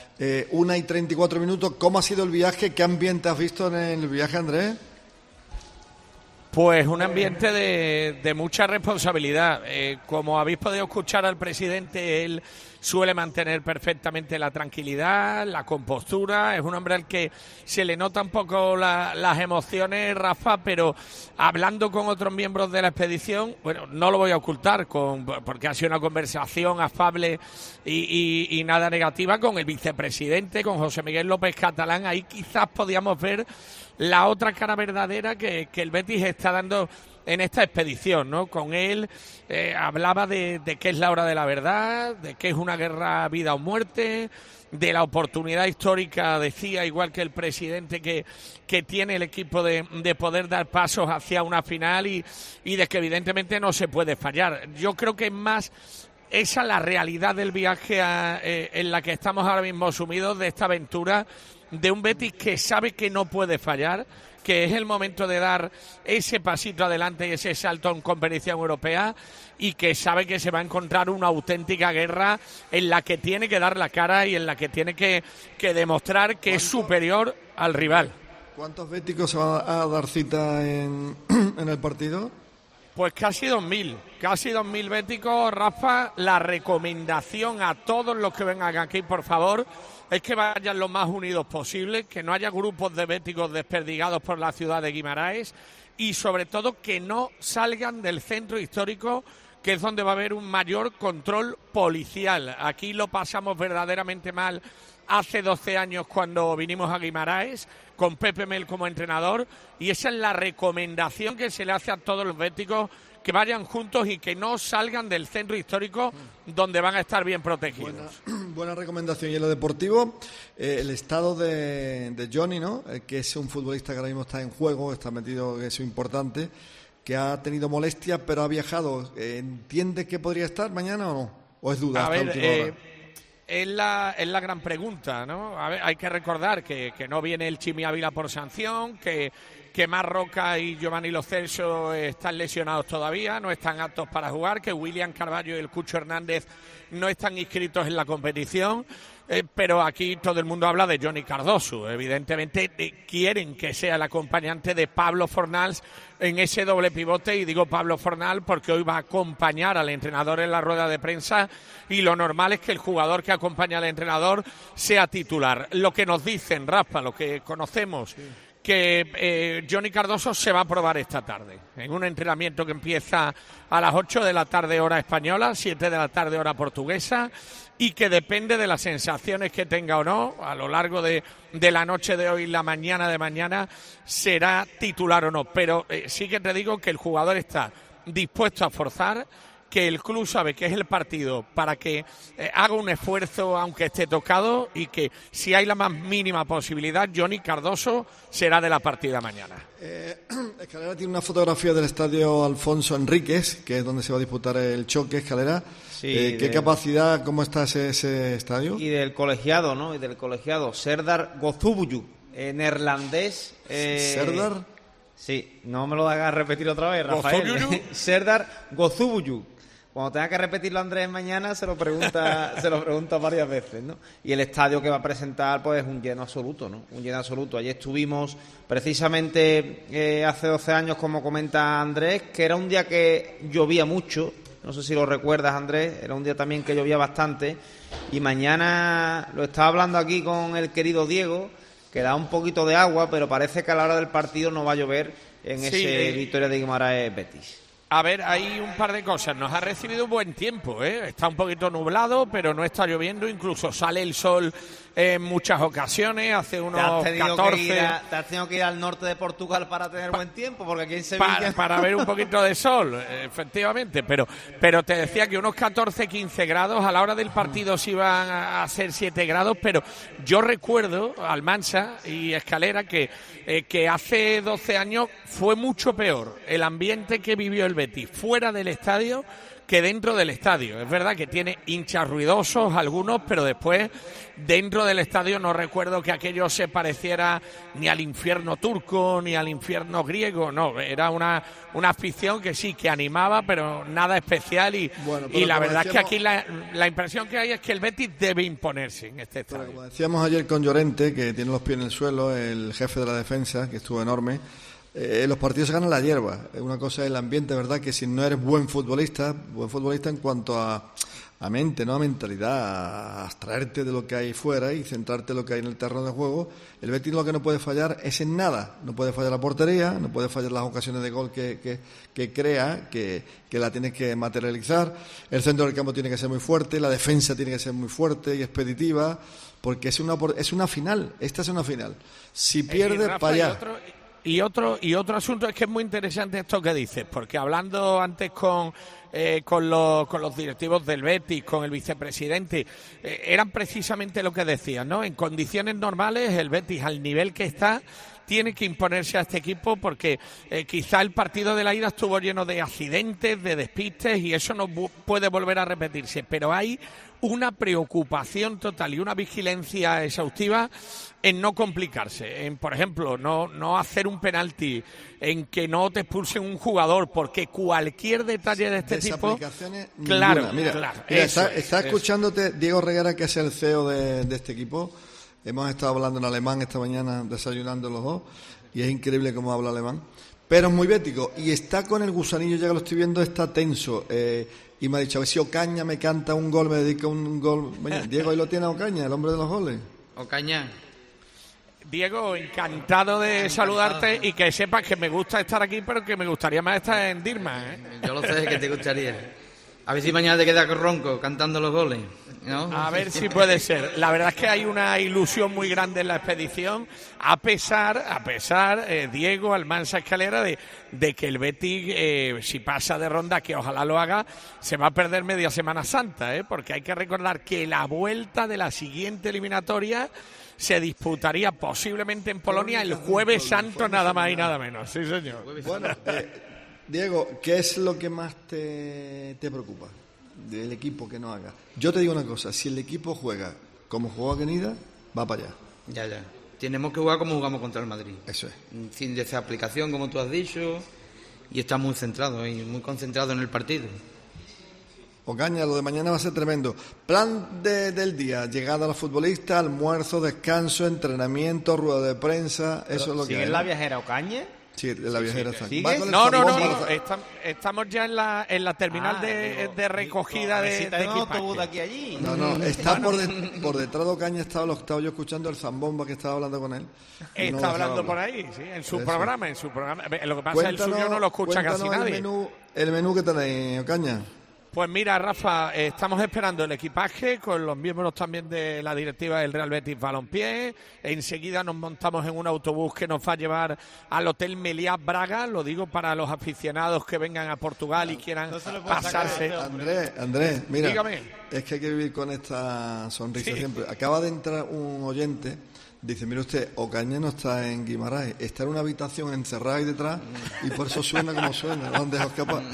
1:34. ¿Cómo ha sido el viaje? ¿Qué ambiente has visto en el viaje, Andrés?
Pues un ambiente de mucha responsabilidad. Como habéis podido escuchar al presidente, él suele mantener perfectamente la tranquilidad, la compostura. Es un hombre al que se le nota un poco las emociones, Rafa, pero hablando con otros miembros de la expedición, bueno, no lo voy a ocultar, porque ha sido una conversación afable y nada negativa con el vicepresidente, con José Miguel López Catalán. Ahí quizás podíamos ver la otra cara verdadera que el Betis está dando en esta expedición, ¿no? Con él hablaba de qué es la hora de la verdad, de qué es una guerra vida o muerte, de la oportunidad histórica, decía, igual que el presidente, que tiene el equipo de poder dar pasos hacia una final y de que evidentemente no se puede fallar. Yo creo que es más esa la realidad del viaje en la que estamos ahora mismo sumidos, de esta aventura, de un Betis que sabe que no puede fallar, que es el momento de dar ese pasito adelante y ese salto en competición europea, y que sabe que se va a encontrar una auténtica guerra en la que tiene que dar la cara y en la que tiene que demostrar que es superior al rival.
¿Cuántos béticos se van a dar cita en el partido?
Pues casi 2.000 béticos, Rafa. La recomendación a todos los que vengan aquí, por favor, es que vayan lo más unidos posible, que no haya grupos de béticos desperdigados por la ciudad de Guimarães y sobre todo que no salgan del centro histórico, que es donde va a haber un mayor control policial. Aquí lo pasamos verdaderamente mal hace 12 años cuando vinimos a Guimarães con Pepe Mel como entrenador, y esa es la recomendación que se le hace a todos los béticos, que vayan juntos y que no salgan del centro histórico donde van a estar bien protegidos.
Buena recomendación. Y en lo deportivo, el estado de Johnny, ¿no? Que es un futbolista que ahora mismo está en juego, está metido, que es importante, que ha tenido molestias, pero ha viajado. ¿Entiende que podría estar mañana o no? ¿O es duda?
A ver, es la gran pregunta, ¿no? A ver, hay que recordar que no viene el Chimi Ávila por sanción, que Marroca y Giovanni Lo Celso están lesionados todavía, no están aptos para jugar, que William Carballo y el Cucho Hernández no están inscritos en la competición, pero aquí todo el mundo habla de Johnny Cardoso. Evidentemente quieren que sea el acompañante de Pablo Fornals en ese doble pivote, y digo Pablo Fornals porque hoy va a acompañar al entrenador en la rueda de prensa, y lo normal es que el jugador que acompaña al entrenador sea titular. Lo que nos dicen, Rafa, lo que conocemos, que Johnny Cardoso se va a probar esta tarde en un entrenamiento que empieza a las 8 de la tarde hora española, 7 de la tarde hora portuguesa, y que depende de las sensaciones que tenga o no a lo largo de la noche de hoy, la mañana de mañana, será titular o no. Pero sí que te digo que el jugador está dispuesto a forzar, que el club sabe que es el partido para que haga un esfuerzo aunque esté tocado, y que si hay la más mínima posibilidad, Johnny Cardoso será de la partida mañana.
Escalera tiene una fotografía del estadio Alfonso Enríquez, que es donde se va a disputar el choque. Escalera,
sí,
¿qué capacidad, cómo está ese estadio?
Y del colegiado, ¿no? Y del colegiado Serdar Gozubuyuk, neerlandés.
¿Serdar?
Sí, no me lo hagas repetir otra vez, Rafael. Serdar Gozubuyuk. Cuando tenga que repetirlo Andrés mañana se lo pregunta varias veces, ¿no? Y el estadio que va a presentar, pues, es un lleno absoluto, ¿no? Un lleno absoluto. Allí estuvimos precisamente hace 12 años, como comenta Andrés, que era un día que llovía mucho. No sé si lo recuerdas, Andrés. Era un día también que llovía bastante. Y mañana lo estaba hablando aquí con el querido Diego, que da un poquito de agua, pero parece que a la hora del partido no va a llover en ese Victoria de Guimaraes Betis.
A ver, hay un par de cosas. Nos ha recibido buen tiempo, ¿eh? Está un poquito nublado, pero no está lloviendo. Incluso sale el sol en muchas ocasiones. Hace unos 14...
¿Te has tenido que ir al norte de Portugal para tener buen tiempo? Porque aquí en Sevilla...
Para ver un poquito de sol, efectivamente. Pero te decía que unos 14, 15 grados. A la hora del partido sí iban a ser 7 grados. Pero yo recuerdo, Almansa y Escalera, que hace 12 años fue mucho peor el ambiente que vivió el Betis fuera del estadio que dentro del estadio. Es verdad que tiene hinchas ruidosos algunos, pero después dentro del estadio no recuerdo que aquello se pareciera ni al infierno turco ni al infierno griego. No, era una afición que sí, que animaba, pero nada especial. Y la verdad es que aquí la impresión que hay es que el Betis debe imponerse en este estadio.
Como decíamos ayer con Llorente, que tiene los pies en el suelo, el jefe de la defensa, que estuvo enorme. Los partidos se ganan la hierba. Una cosa es el ambiente, ¿verdad? Que si no eres buen futbolista en cuanto a mente, ¿no? A mentalidad, a abstraerte de lo que hay fuera y centrarte en lo que hay en el terreno de juego. El Betis lo que no puede fallar es en nada. No puede fallar la portería, no puede fallar las ocasiones de gol que crea, que la tienes que materializar. El centro del campo tiene que ser muy fuerte, la defensa tiene que ser muy fuerte y expeditiva, porque es una final. Esta es una final. Si pierdes, para allá.
Y otro asunto es que es muy interesante esto que dices, porque hablando antes con los directivos del Betis, con el vicepresidente, eran precisamente lo que decían, ¿no? En condiciones normales el Betis, al nivel que está, tiene que imponerse a este equipo, porque quizá el partido de la ida estuvo lleno de accidentes, de despistes, y eso no puede volver a repetirse, pero hay una preocupación total y una vigilancia exhaustiva en no complicarse, en, por ejemplo, no hacer un penalti, en que no te expulsen un jugador, porque cualquier detalle de este tipo... Claro,
está escuchándote Diego Reguera, que es el CEO de este equipo. Hemos estado hablando en alemán esta mañana, desayunando los dos, y es increíble cómo habla alemán, pero es muy bético, y está con el gusanillo, ya que lo estoy viendo, está tenso, y me ha dicho, a ver si Ocaña me canta un gol, me dedica un gol. Bueno, Diego, ahí lo tiene Ocaña, el hombre de los goles.
Ocaña.
Diego, encantado de saludarte, y que sepas que me gusta estar aquí, pero que me gustaría más estar en Dirma, ¿eh?
Yo lo sé que te gustaría. A ver si mañana te quedas ronco cantando los goles, ¿no?
A ver si puede ser. La verdad es que hay una ilusión muy grande en la expedición, a pesar, Diego Almansa Escalera, de que el Betis, si pasa de ronda, que ojalá lo haga, se va a perder media Semana Santa, porque hay que recordar que la vuelta de la siguiente eliminatoria se disputaría posiblemente en Polonia el Jueves Santo, nada más y nada menos. Sí, señor.
Bueno, Diego, ¿qué es lo que más te preocupa del equipo que no haga? Yo te digo una cosa, si el equipo juega como jugó Avenida, va para allá.
Ya. Tenemos que jugar como jugamos contra el Madrid.
Eso es.
Sin desaplicación, como tú has dicho, y está muy centrado y muy concentrado en el partido.
Ocaña, lo de mañana va a ser tremendo. Plan del día, llegada a los futbolistas, almuerzo, descanso, entrenamiento, rueda de prensa, eso es lo que hay.
¿Sigue en la viajera Ocaña?
Sí, en la viajera.
No. Estamos ya en la terminal de recogida de
autobús de aquí a allí.
No, está por detrás de Ocaña, estaba yo escuchando el zambomba que estaba hablando con él.
Está hablando por ahí, sí, en su programa. Lo que pasa es que el suyo no lo escucha casi nadie.
El menú que tenéis, Ocaña.
Pues mira, Rafa, estamos esperando el equipaje con los miembros también de la directiva del Real Betis Balompié. Enseguida nos montamos en un autobús que nos va a llevar al Hotel Meliá Braga, lo digo para los aficionados que vengan a Portugal y quieran pasarse.
Andrés, mira,
dígame.
Es que hay que vivir con esta sonrisa siempre. Acaba de entrar un oyente, dice, mire usted, Ocaña no está en Guimarães, está en una habitación encerrada ahí detrás y por eso suena como suena, no han dejado escapar.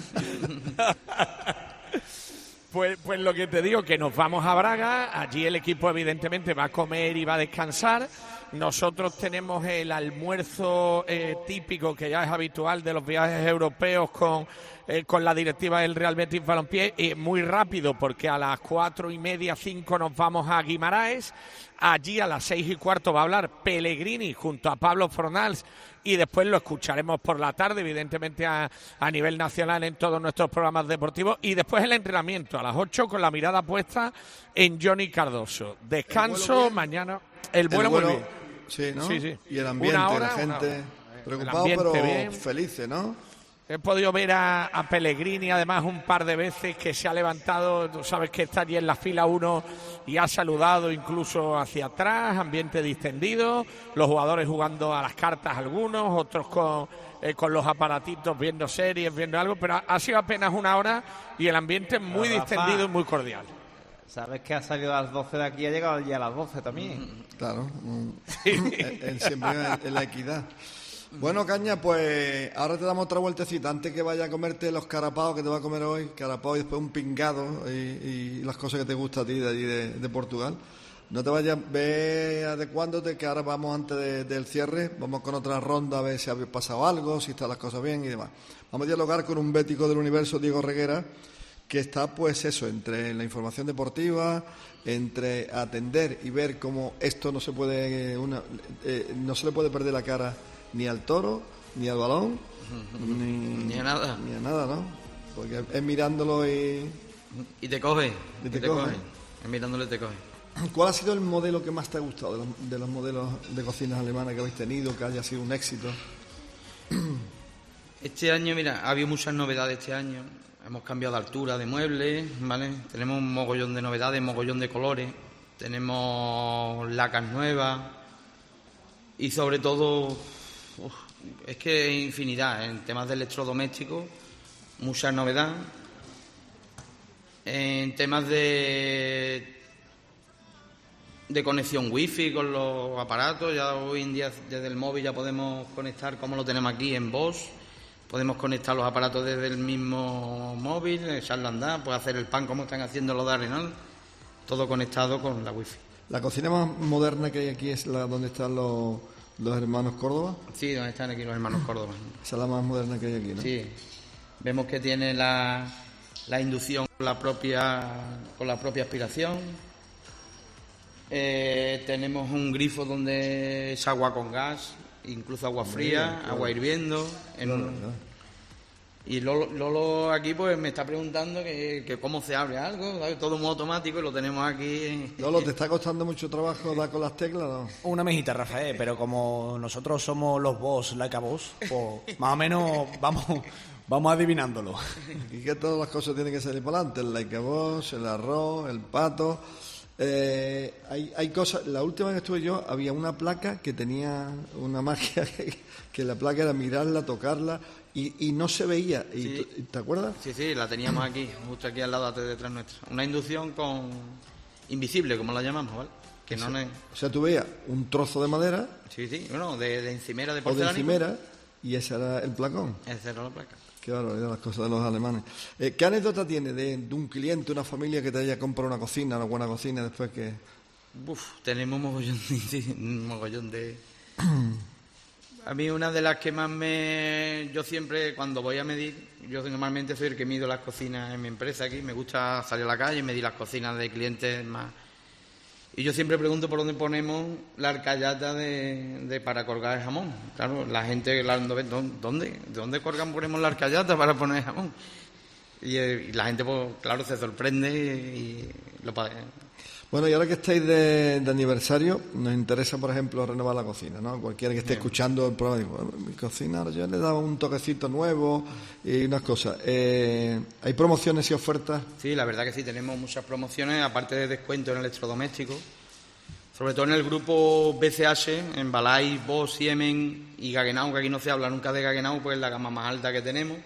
Pues lo que te digo, que nos vamos a Braga, allí el equipo evidentemente va a comer y va a descansar. Nosotros tenemos el almuerzo típico, que ya es habitual de los viajes europeos con la directiva del Real Betis Balompié, muy rápido, porque a las 4:30, 5 nos vamos a Guimarães. Allí a las 6:15 va a hablar Pellegrini junto a Pablo Fornals y después lo escucharemos por la tarde, evidentemente a nivel nacional en todos nuestros programas deportivos, y después el entrenamiento a las 8 con la mirada puesta en Johnny Cardoso. Descanso mañana. El vuelo muy bien.
Sí, ¿no?
Sí.
Y el ambiente, la gente preocupado pero bien. Felices, ¿no?
He podido ver a Pellegrini además un par de veces que se ha levantado, tú sabes que está allí en la fila 1 y ha saludado incluso hacia atrás, ambiente distendido, los jugadores jugando a las cartas algunos, otros con los aparatitos viendo series, viendo algo, pero ha sido apenas una hora y el ambiente muy distendido y muy cordial.
¿Sabes que ha salido a las 12 de aquí y ha llegado ya a las 12 también?
Claro, siempre en la equidad. Bueno, Caña, pues ahora te damos otra vueltecita antes que vaya a comerte los carapaos que te va a comer hoy, carapaos y después un pingado y las cosas que te gustan a ti de allí de Portugal. No te vayas, ve adecuándote, que ahora vamos antes del cierre, vamos con otra ronda a ver si ha pasado algo, si están las cosas bien y demás. Vamos a dialogar con un bético del universo, Diego Reguera, que está pues eso, entre la información deportiva, entre atender y ver cómo esto no se puede no se le puede perder la cara ni al toro, ni al balón,
ni a nada.
Ni a nada, ¿no? Porque es mirándolo y
te coge. Y te coge. Es mirándolo y te coge.
¿Cuál ha sido el modelo que más te ha gustado de los modelos de cocinas alemanas que habéis tenido, que haya sido un éxito?
Este año, mira, ha habido muchas novedades este año. Hemos cambiado de altura de muebles, ¿vale? Tenemos un mogollón de novedades, mogollón de colores. Tenemos lacas nuevas. Y sobre todo, es que infinidad. En temas de electrodomésticos, mucha novedad. En temas de conexión wifi con los aparatos, ya hoy en día desde el móvil ya podemos conectar, como lo tenemos aquí en Bosch. Podemos conectar los aparatos desde el mismo móvil, echarlo a andar, pues hacer el pan como están haciendo los de Arenal, todo conectado con la wifi.
¿La cocina más moderna que hay aquí es la donde están los hermanos Córdoba?
Sí, donde están aquí los hermanos Córdoba.
Esa es la más moderna que hay aquí, ¿no?
Sí. Vemos que tiene la inducción con la propia aspiración. Tenemos un grifo donde es agua con gas, incluso agua fría, agua hirviendo, Y Lolo aquí pues me está preguntando que cómo se abre algo, ¿sabes? Todo muy automático y lo tenemos aquí.
Lolo, ¿te está costando mucho trabajo dar con las teclas, no?
Una mejita, Rafael, pero como nosotros somos los boss, like a boss, pues más o menos vamos adivinándolo.
Y que todas las cosas tienen que salir para adelante, el like a boss, el arroz, el pato. Hay cosas. La última vez que estuve yo había una placa que tenía una magia que la placa era mirarla, tocarla y no se veía.
Sí.
¿Te acuerdas?
Sí, la teníamos aquí, justo aquí al lado, detrás nuestra. Una inducción con invisible, como la llamamos, ¿vale? Que no es...
O sea, tú veías un trozo de madera.
Sí, bueno, de encimera, de
porcelánico. O de encimera, y ese era el placón.
Esa era la placa.
Qué barbaridad las cosas de los alemanes. ¿Qué anécdota tiene de un cliente, una familia que te haya comprado una cocina, una buena cocina, después que...?
Tenemos un mogollón de... A mí una de las que más yo siempre, cuando voy a medir, yo normalmente soy el que mido las cocinas en mi empresa aquí, me gusta salir a la calle y medir las cocinas de clientes más... Y yo siempre pregunto por dónde ponemos la arcallata para colgar el jamón. Claro, la gente, ¿dónde ponemos la arcallata para poner el jamón? Y la gente, pues claro, se sorprende y lo paga.
Bueno, y ahora que estáis de aniversario, nos interesa, por ejemplo, renovar la cocina, ¿no? Cualquiera que esté escuchando el programa dice, bueno, mi cocina, ahora yo le he dado un toquecito nuevo y unas cosas. ¿Hay promociones y ofertas?
Sí, la verdad que sí, tenemos muchas promociones, aparte de descuento en electrodomésticos, sobre todo en el grupo BCH, en Balay, Bosch, Siemens y Gaggenau, que aquí no se habla nunca de Gaggenau, pues es la gama más alta que tenemos.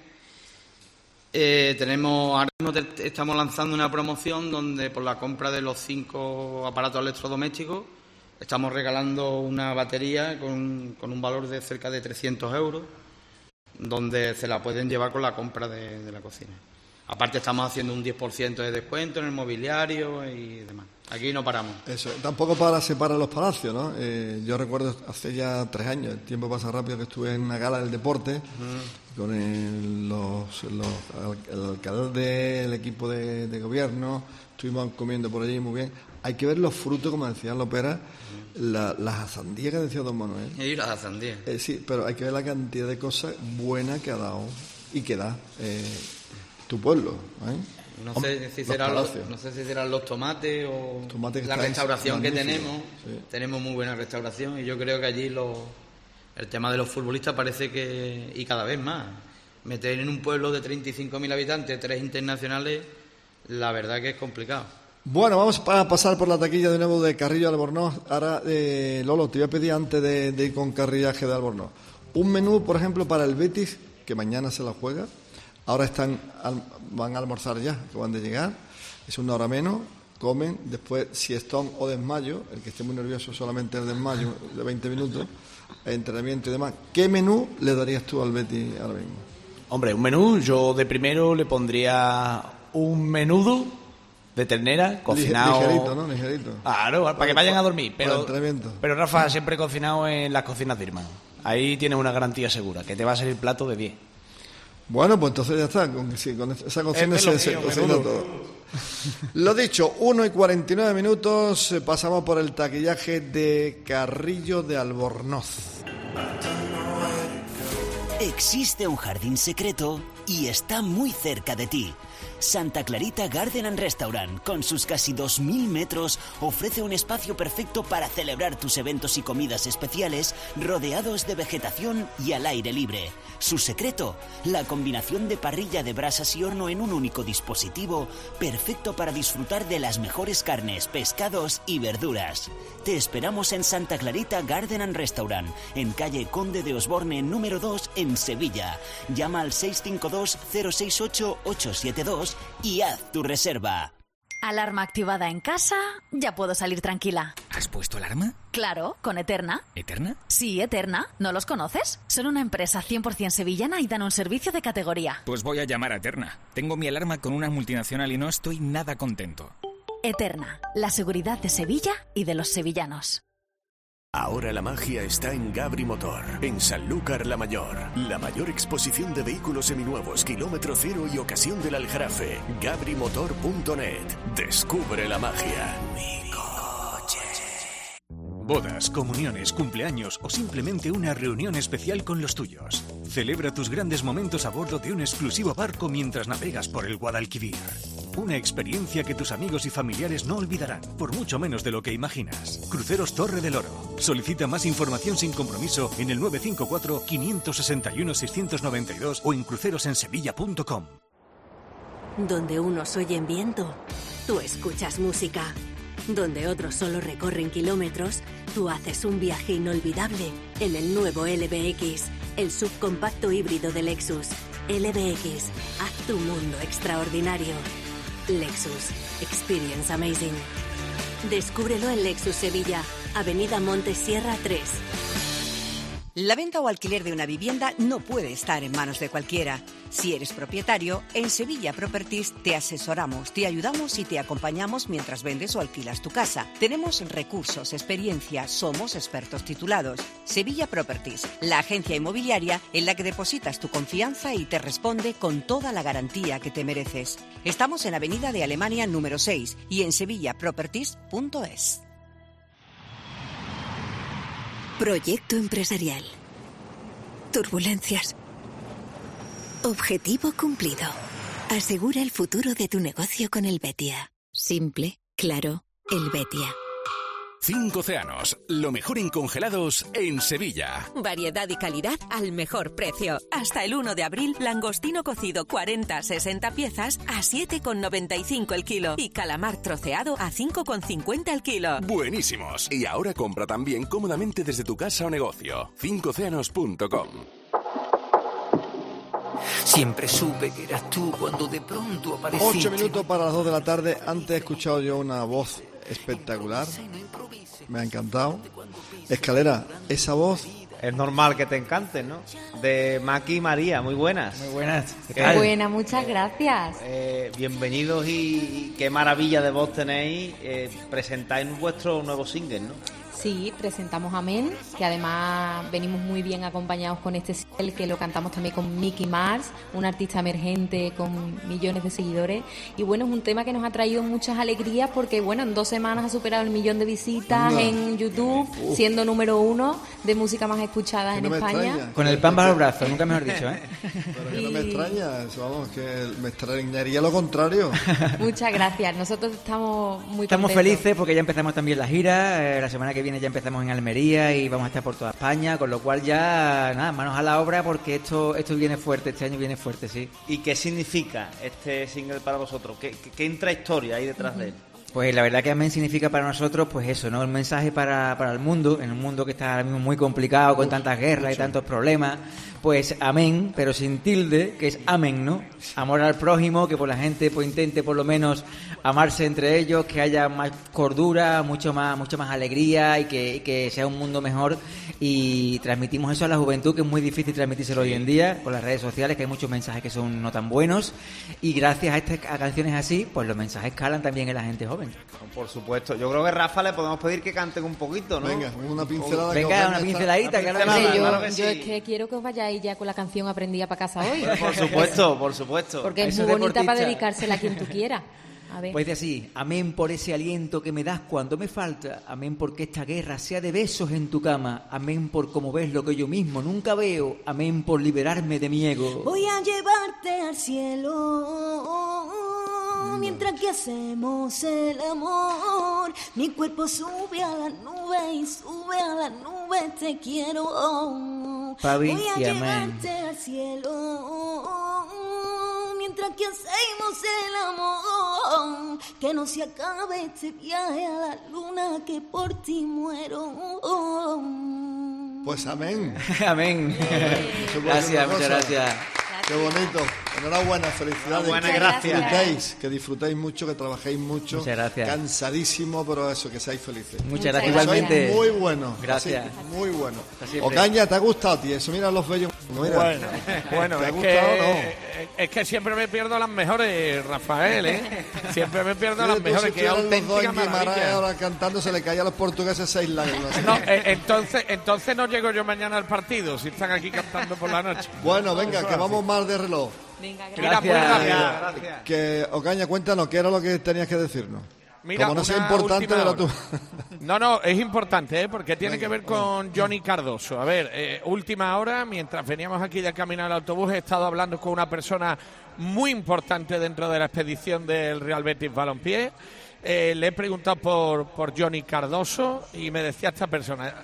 Ahora mismo estamos lanzando una promoción donde por la compra de los 5 aparatos electrodomésticos estamos regalando una batería con un valor de cerca de 300 euros, donde se la pueden llevar con la compra de la cocina. Aparte estamos haciendo un 10% de descuento en el mobiliario y demás. Aquí no paramos.
Eso, tampoco se para los palacios, ¿no? Yo recuerdo hace ya 3 años, el tiempo pasa rápido, que estuve en una gala del deporte con el alcalde, el equipo de gobierno, estuvimos comiendo por allí muy bien. Hay que ver los frutos, como decía Lopera, las sandías que decía don Manuel.
Y las sandías.
Sí, pero hay que ver la cantidad de cosas buenas que ha dado y que da tu pueblo, ¿eh?
No sé si serán los tomates o la restauración que tenemos. Sí. Tenemos muy buena restauración y yo creo que allí el tema de los futbolistas parece que, y cada vez más, meter en un pueblo de 35.000 habitantes 3 internacionales, la verdad que es complicado.
Bueno, vamos a pasar por la taquilla de nuevo de Carrillo de Albornoz. Ahora, Lolo, te voy a pedir antes de ir con carrillaje de Albornoz, un menú, por ejemplo, para el Betis, que mañana se la juega. Ahora van a almorzar ya, acaban de llegar, es 1 hora menos, comen, después siestón o desmayo, el que esté muy nervioso solamente el desmayo de 20 minutos, entrenamiento y demás. ¿Qué menú le darías tú al Betis ahora mismo?
Hombre, un menú, yo de primero le pondría un menudo de ternera, cocinado...
Ligerito, ¿no? Ligerito.
Claro, para que vayan a dormir, pero Rafa, siempre he cocinado en las cocinas de Irman. Ahí tienes una garantía segura, que te va a salir plato de 10.
Bueno, pues entonces ya está, con esa cocina se cocina todo. Lo dicho, 1:49 minutos, pasamos por el taquillaje de Carrillo de Albornoz.
Existe un jardín secreto y está muy cerca de ti. Santa Clarita Garden and Restaurant, con sus casi 2.000 metros, ofrece un espacio perfecto para celebrar tus eventos y comidas especiales, rodeados de vegetación y al aire libre. Su secreto, la combinación de parrilla de brasas y horno en un único dispositivo, perfecto para disfrutar de las mejores carnes, pescados y verduras. Te esperamos en Santa Clarita Garden and Restaurant, en calle Conde de Osborne número 2 en Sevilla. Llama al 652-068-872 y haz tu reserva.
Alarma activada en casa, ya puedo salir tranquila.
¿Has puesto alarma?
Claro, con Eterna.
¿Eterna?
Sí, Eterna. ¿No los conoces? Son una empresa 100% sevillana y dan un servicio de categoría.
Pues voy a llamar a Eterna. Tengo mi alarma con una multinacional y no estoy nada contento.
Eterna, la seguridad de Sevilla y de los sevillanos.
Ahora la magia está en Gabri Motor, en Sanlúcar la Mayor. La mayor exposición de vehículos seminuevos, kilómetro cero y ocasión del Aljarafe. GabriMotor.net. Descubre la magia. Mi coche.
Bodas, comuniones, cumpleaños o simplemente una reunión especial con los tuyos. Celebra tus grandes momentos a bordo de un exclusivo barco mientras navegas por el Guadalquivir. Una experiencia que tus amigos y familiares no olvidarán, por mucho menos de lo que imaginas. Cruceros Torre del Oro. Solicita más información sin compromiso en el 954-561-692 o en crucerosensevilla.com.
Donde unos oyen viento, tú escuchas música. Donde otros solo recorren kilómetros, tú haces un viaje inolvidable en el nuevo LBX, el subcompacto híbrido de Lexus. LBX, haz tu mundo extraordinario. Lexus, experience amazing. Descúbrelo en Lexus Sevilla, Avenida Montesierra 3.
La venta o alquiler de una vivienda no puede estar en manos de cualquiera. Si eres propietario, en Sevilla Properties te asesoramos, te ayudamos y te acompañamos mientras vendes o alquilas tu casa. Tenemos recursos, experiencia, somos expertos titulados. Sevilla Properties, la agencia inmobiliaria en la que depositas tu confianza y te responde con toda la garantía que te mereces. Estamos en Avenida de Alemania número 6 y en sevillaproperties.es.
Proyecto empresarial. Turbulencias. Objetivo cumplido. Asegura el futuro de tu negocio con Helvetia. Simple, claro, Helvetia.
5 Océanos, lo mejor en congelados en Sevilla.
Variedad y calidad al mejor precio. Hasta el 1 de abril, langostino cocido 40-60 piezas a 7,95 el kilo. Y calamar troceado a 5,50 el kilo.
Buenísimos. Y ahora compra también cómodamente desde tu casa o negocio. 5océanos.com.
Siempre supe que eras tú cuando de pronto apareciste.
8 minutos para las 2 de la tarde. Antes he escuchado yo una voz espectacular. Me ha encantado. Escalera, esa voz...
Es normal que te encante, ¿no? De Maki María, muy buenas.
Muy buenas.
Buena, muchas gracias.
Bienvenidos y qué maravilla de voz tenéis. Presentáis vuestro nuevo single, ¿no?
Sí, presentamos Amén, que además venimos muy bien acompañados con este single que lo cantamos también con Mickey Mars, un artista emergente con millones de seguidores. Y bueno, es un tema que nos ha traído muchas alegrías porque, bueno, en 2 semanas ha superado el millón de visitas en YouTube, siendo número 1 de música más escuchada en España.
Extraña. Con el pan bajo el brazo, nunca mejor dicho, ¿eh?
Pero que no me extraña, vamos, que me extrañaría lo contrario.
Muchas gracias, nosotros estamos muy
Estamos
contentos.
felices porque ya empezamos también la gira, la semana que viene ya empezamos en Almería y vamos a estar por toda España, con lo cual ya, nada, manos a la obra porque esto viene fuerte, este año viene fuerte, sí.
¿Y qué significa este single para vosotros? ¿Qué intrahistoria hay detrás de él?
Pues la verdad que Amén significa para nosotros, pues eso, ¿no? Un mensaje para el mundo, en un mundo que está ahora mismo muy complicado, con tantas guerras y tantos problemas. Pues amén, pero sin tilde, que es amén, ¿no? Amor al prójimo, que por la gente pues intente por lo menos amarse entre ellos, que haya más cordura, mucha más alegría y que sea un mundo mejor. Y transmitimos eso a la juventud, que es muy difícil transmitírselo hoy en día, por las redes sociales, que hay muchos mensajes que son no tan buenos. Y gracias a canciones así, pues los mensajes calan también en la gente joven.
Por supuesto. Yo creo que Rafa le podemos pedir que canten un poquito, ¿no?
Venga, una pincelada.
Venga, una pinceladita.
Yo es que quiero que os vayáis ya con la canción Aprendida para casa hoy.
Por supuesto, por supuesto.
Porque es muy bonita para dedicársela a quien tú quieras. A ver.
Pues de así, amén por ese aliento que me das cuando me falta, amén porque esta guerra sea de besos en tu cama, amén por cómo ves lo que yo mismo nunca veo, amén por liberarme de mi ego.
Voy a llevarte al cielo mientras que hacemos el amor. Mi cuerpo sube a las nubes y sube a las nubes, te quiero.
Pavi
Voy a
y amén.
llevarte al cielo mientras que hacemos el amor. Que no se acabe este viaje a la luna, que por ti muero.
Pues amén.
Amén. Gracias, muchas gracias.
Qué bonito. Enhorabuena, felicidades.
Enhorabuena, gracias.
Que disfrutéis mucho, que trabajéis mucho.
Muchas gracias.
Cansadísimo, pero eso, que seáis felices.
Muchas gracias, igualmente.
Sois muy bueno.
Gracias.
Así, muy bueno.
Siempre.
Ocaña, ¿te ha gustado, tío? Eso, mira los bellos. Mira.
Bueno,
¿te ha
es
gustado o no?
es que siempre me pierdo las mejores, Rafael, ¿eh? Siempre me pierdo las
Mira,
mejores,
si
que
los dos en
auténtica
Guimarães
maravilla.
ahora cantando, se le caía a los portugueses 6 lágrimas.
No, entonces no llego yo mañana al partido, si están aquí cantando por la noche.
Bueno, venga, que vamos mal de reloj.
Venga,
Mira, pues,
Gracias.
Que, Ocaña, cuéntanos, ¿qué era lo que tenías que decirnos?
Mira,
como no sea
una
importante,
última
pero tú...
hora. No, es importante, porque tiene que ver con Johnny Cardoso. A ver, última hora, mientras veníamos aquí de camino al autobús, he estado hablando con una persona muy importante dentro de la expedición del Real Betis Balompié. Le he preguntado por Johnny Cardoso y me decía esta persona,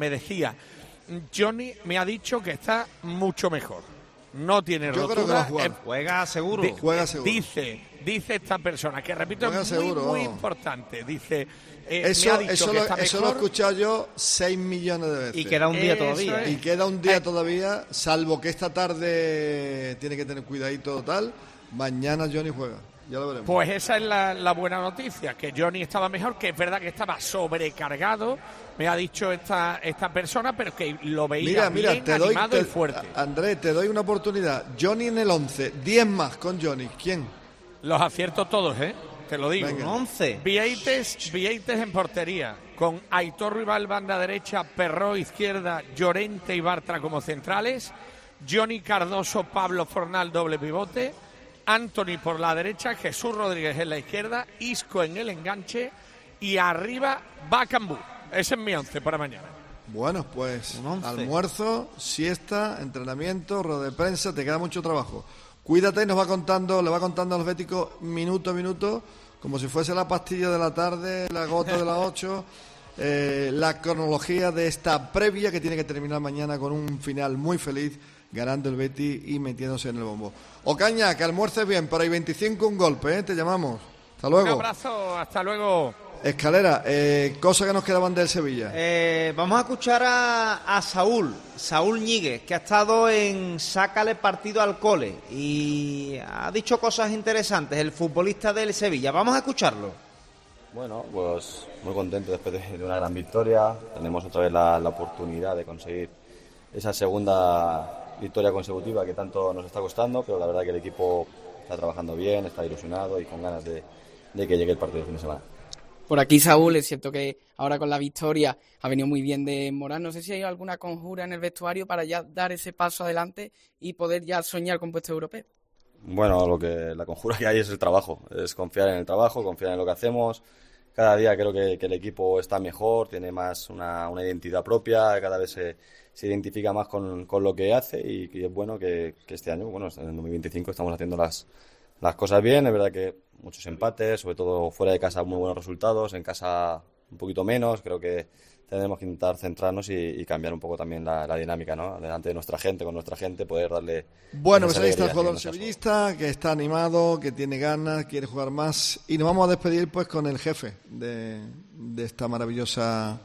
Johnny me ha dicho que está mucho mejor. No tiene rotura.
Yo creo que va a jugar.
Juega seguro.
Juega seguro.
Dice esta persona, que repito,
Juega
es
seguro,
muy
vamos.
importante. Dice,
Eso,
me ha dicho que está
eso lo he
mejor.
escuchado yo 6 millones de veces.
Y queda un día todavía.
es.
Y queda un día todavía, salvo que esta tarde tiene que tener cuidadito tal. Mañana Johnny juega. Ya lo veremos.
Pues esa es la buena noticia, que Johnny estaba mejor, que es verdad que estaba sobrecargado, me ha dicho esta persona, pero que lo veía bien animado y fuerte.
Andrés, te doy una oportunidad. Johnny en el 11, 10 más con Johnny. ¿Quién?
Los acierto todos, te lo digo.
Venga.
11.
Vieites en portería, con Aitor Rival banda derecha, Perró izquierda, Llorente y Bartra como centrales, Johnny Cardoso, Pablo Fornal doble pivote, Anthony por la derecha, Jesús Rodríguez en la izquierda, Isco en el enganche y arriba Bakambu. Ese es mi 11 para mañana.
Bueno, pues almuerzo, siesta, entrenamiento, rueda de prensa, te queda mucho trabajo. Cuídate y le va contando a los béticos minuto a minuto, como si fuese la pastilla de la tarde, la gota de las 8, la cronología de esta previa que tiene que terminar mañana con un final muy feliz, ganando el Betis y metiéndose en el bombo. Ocaña, que almuerces bien, pero hay 25 un golpe, te llamamos. Hasta luego.
Un abrazo, hasta luego.
Escalera, cosas que nos quedaban del Sevilla.
Vamos a escuchar a Saúl Ñíguez, que ha estado en Sácale partido al cole y ha dicho cosas interesantes, el futbolista del Sevilla. Vamos a escucharlo.
Bueno, pues muy contento después de una gran victoria. Tenemos otra vez la oportunidad de conseguir esa segunda victoria consecutiva que tanto nos está costando, pero la verdad que el equipo está trabajando bien, está ilusionado y con ganas de que llegue el partido de fin de semana.
Por aquí Saúl, es cierto que ahora con la victoria ha venido muy bien de Morán. No sé si hay alguna conjura en el vestuario para ya dar ese paso adelante y poder ya soñar con puesto europeo.
Bueno, la conjura que hay es el trabajo, es confiar en el trabajo, confiar en lo que hacemos. Cada día creo que el equipo está mejor, tiene más una identidad propia, cada vez se identifica más con lo que hace y es bueno que este año, bueno, en el 2025 estamos haciendo las cosas bien. Es verdad que muchos empates, sobre todo fuera de casa muy buenos resultados, en casa un poquito menos. Creo que tenemos que intentar centrarnos y cambiar un poco también la dinámica, ¿no? Delante de nuestra gente, con nuestra gente, poder darle...
Bueno, pues ahí está el jugador sevillista, que está animado, que tiene ganas, quiere jugar más. Y nos vamos a despedir pues con el jefe de esta maravillosa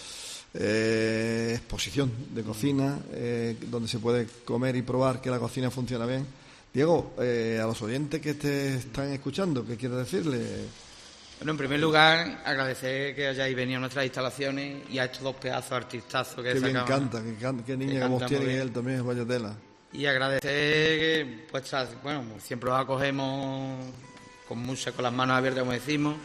exposición de cocina, donde se puede comer y probar que la cocina funciona bien. Diego, a los oyentes que te están escuchando, ¿qué quieres decirle?
Bueno, en primer lugar, agradecer que hayáis venido a nuestras instalaciones y a estos dos pedazos de artistazos que
bien
sacaban.
qué niña como tiene y él también, vaya tela.
Y agradecer que, pues, bueno, siempre os acogemos con las manos abiertas, como decimos.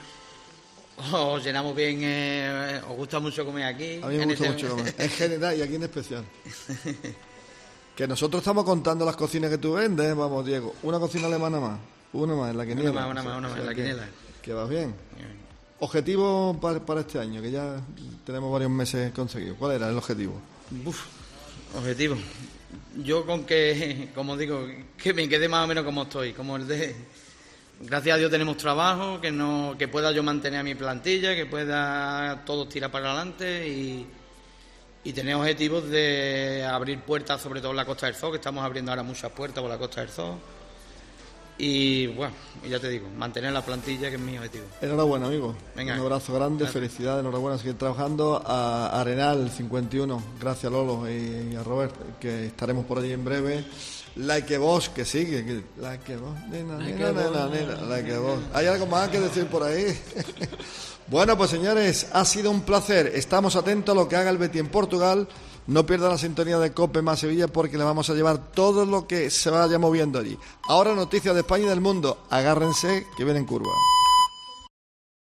Os llenamos bien, os gusta mucho comer aquí.
A mí me gusta mucho comer, en general y aquí en especial. Que nosotros estamos contando las cocinas que tú vendes, vamos, Diego. Una cocina alemana más, una más en la quiniela.
Una más en la quiniela.
Que vas bien. Objetivo para este año, que ya tenemos varios meses conseguidos. ¿Cuál era el objetivo?
Objetivo. Yo con que, como digo, que me quede más o menos como estoy, como el de... Gracias a Dios tenemos trabajo, que pueda yo mantener a mi plantilla, que pueda todos tirar para adelante y tener objetivos de abrir puertas, sobre todo en la Costa del Zoo, que estamos abriendo ahora muchas puertas por la Costa del Zoo. Y bueno, ya te digo, mantener la plantilla, que es mi objetivo.
Enhorabuena, amigo.
Venga.
Un abrazo grande, felicidades, enhorabuena, seguir trabajando. A Arenal 51, gracias Lolo y a Robert, que estaremos por allí en breve. Like vos, que sigue, like vos, nena, like vos. ¿Hay algo más que decir por ahí? Bueno, pues señores, ha sido un placer. Estamos atentos a lo que haga el Betis en Portugal. No pierdan la sintonía de COPE más Sevilla, porque le vamos a llevar todo lo que se vaya moviendo allí. Ahora noticias de España y del mundo. Agárrense, que vienen curva.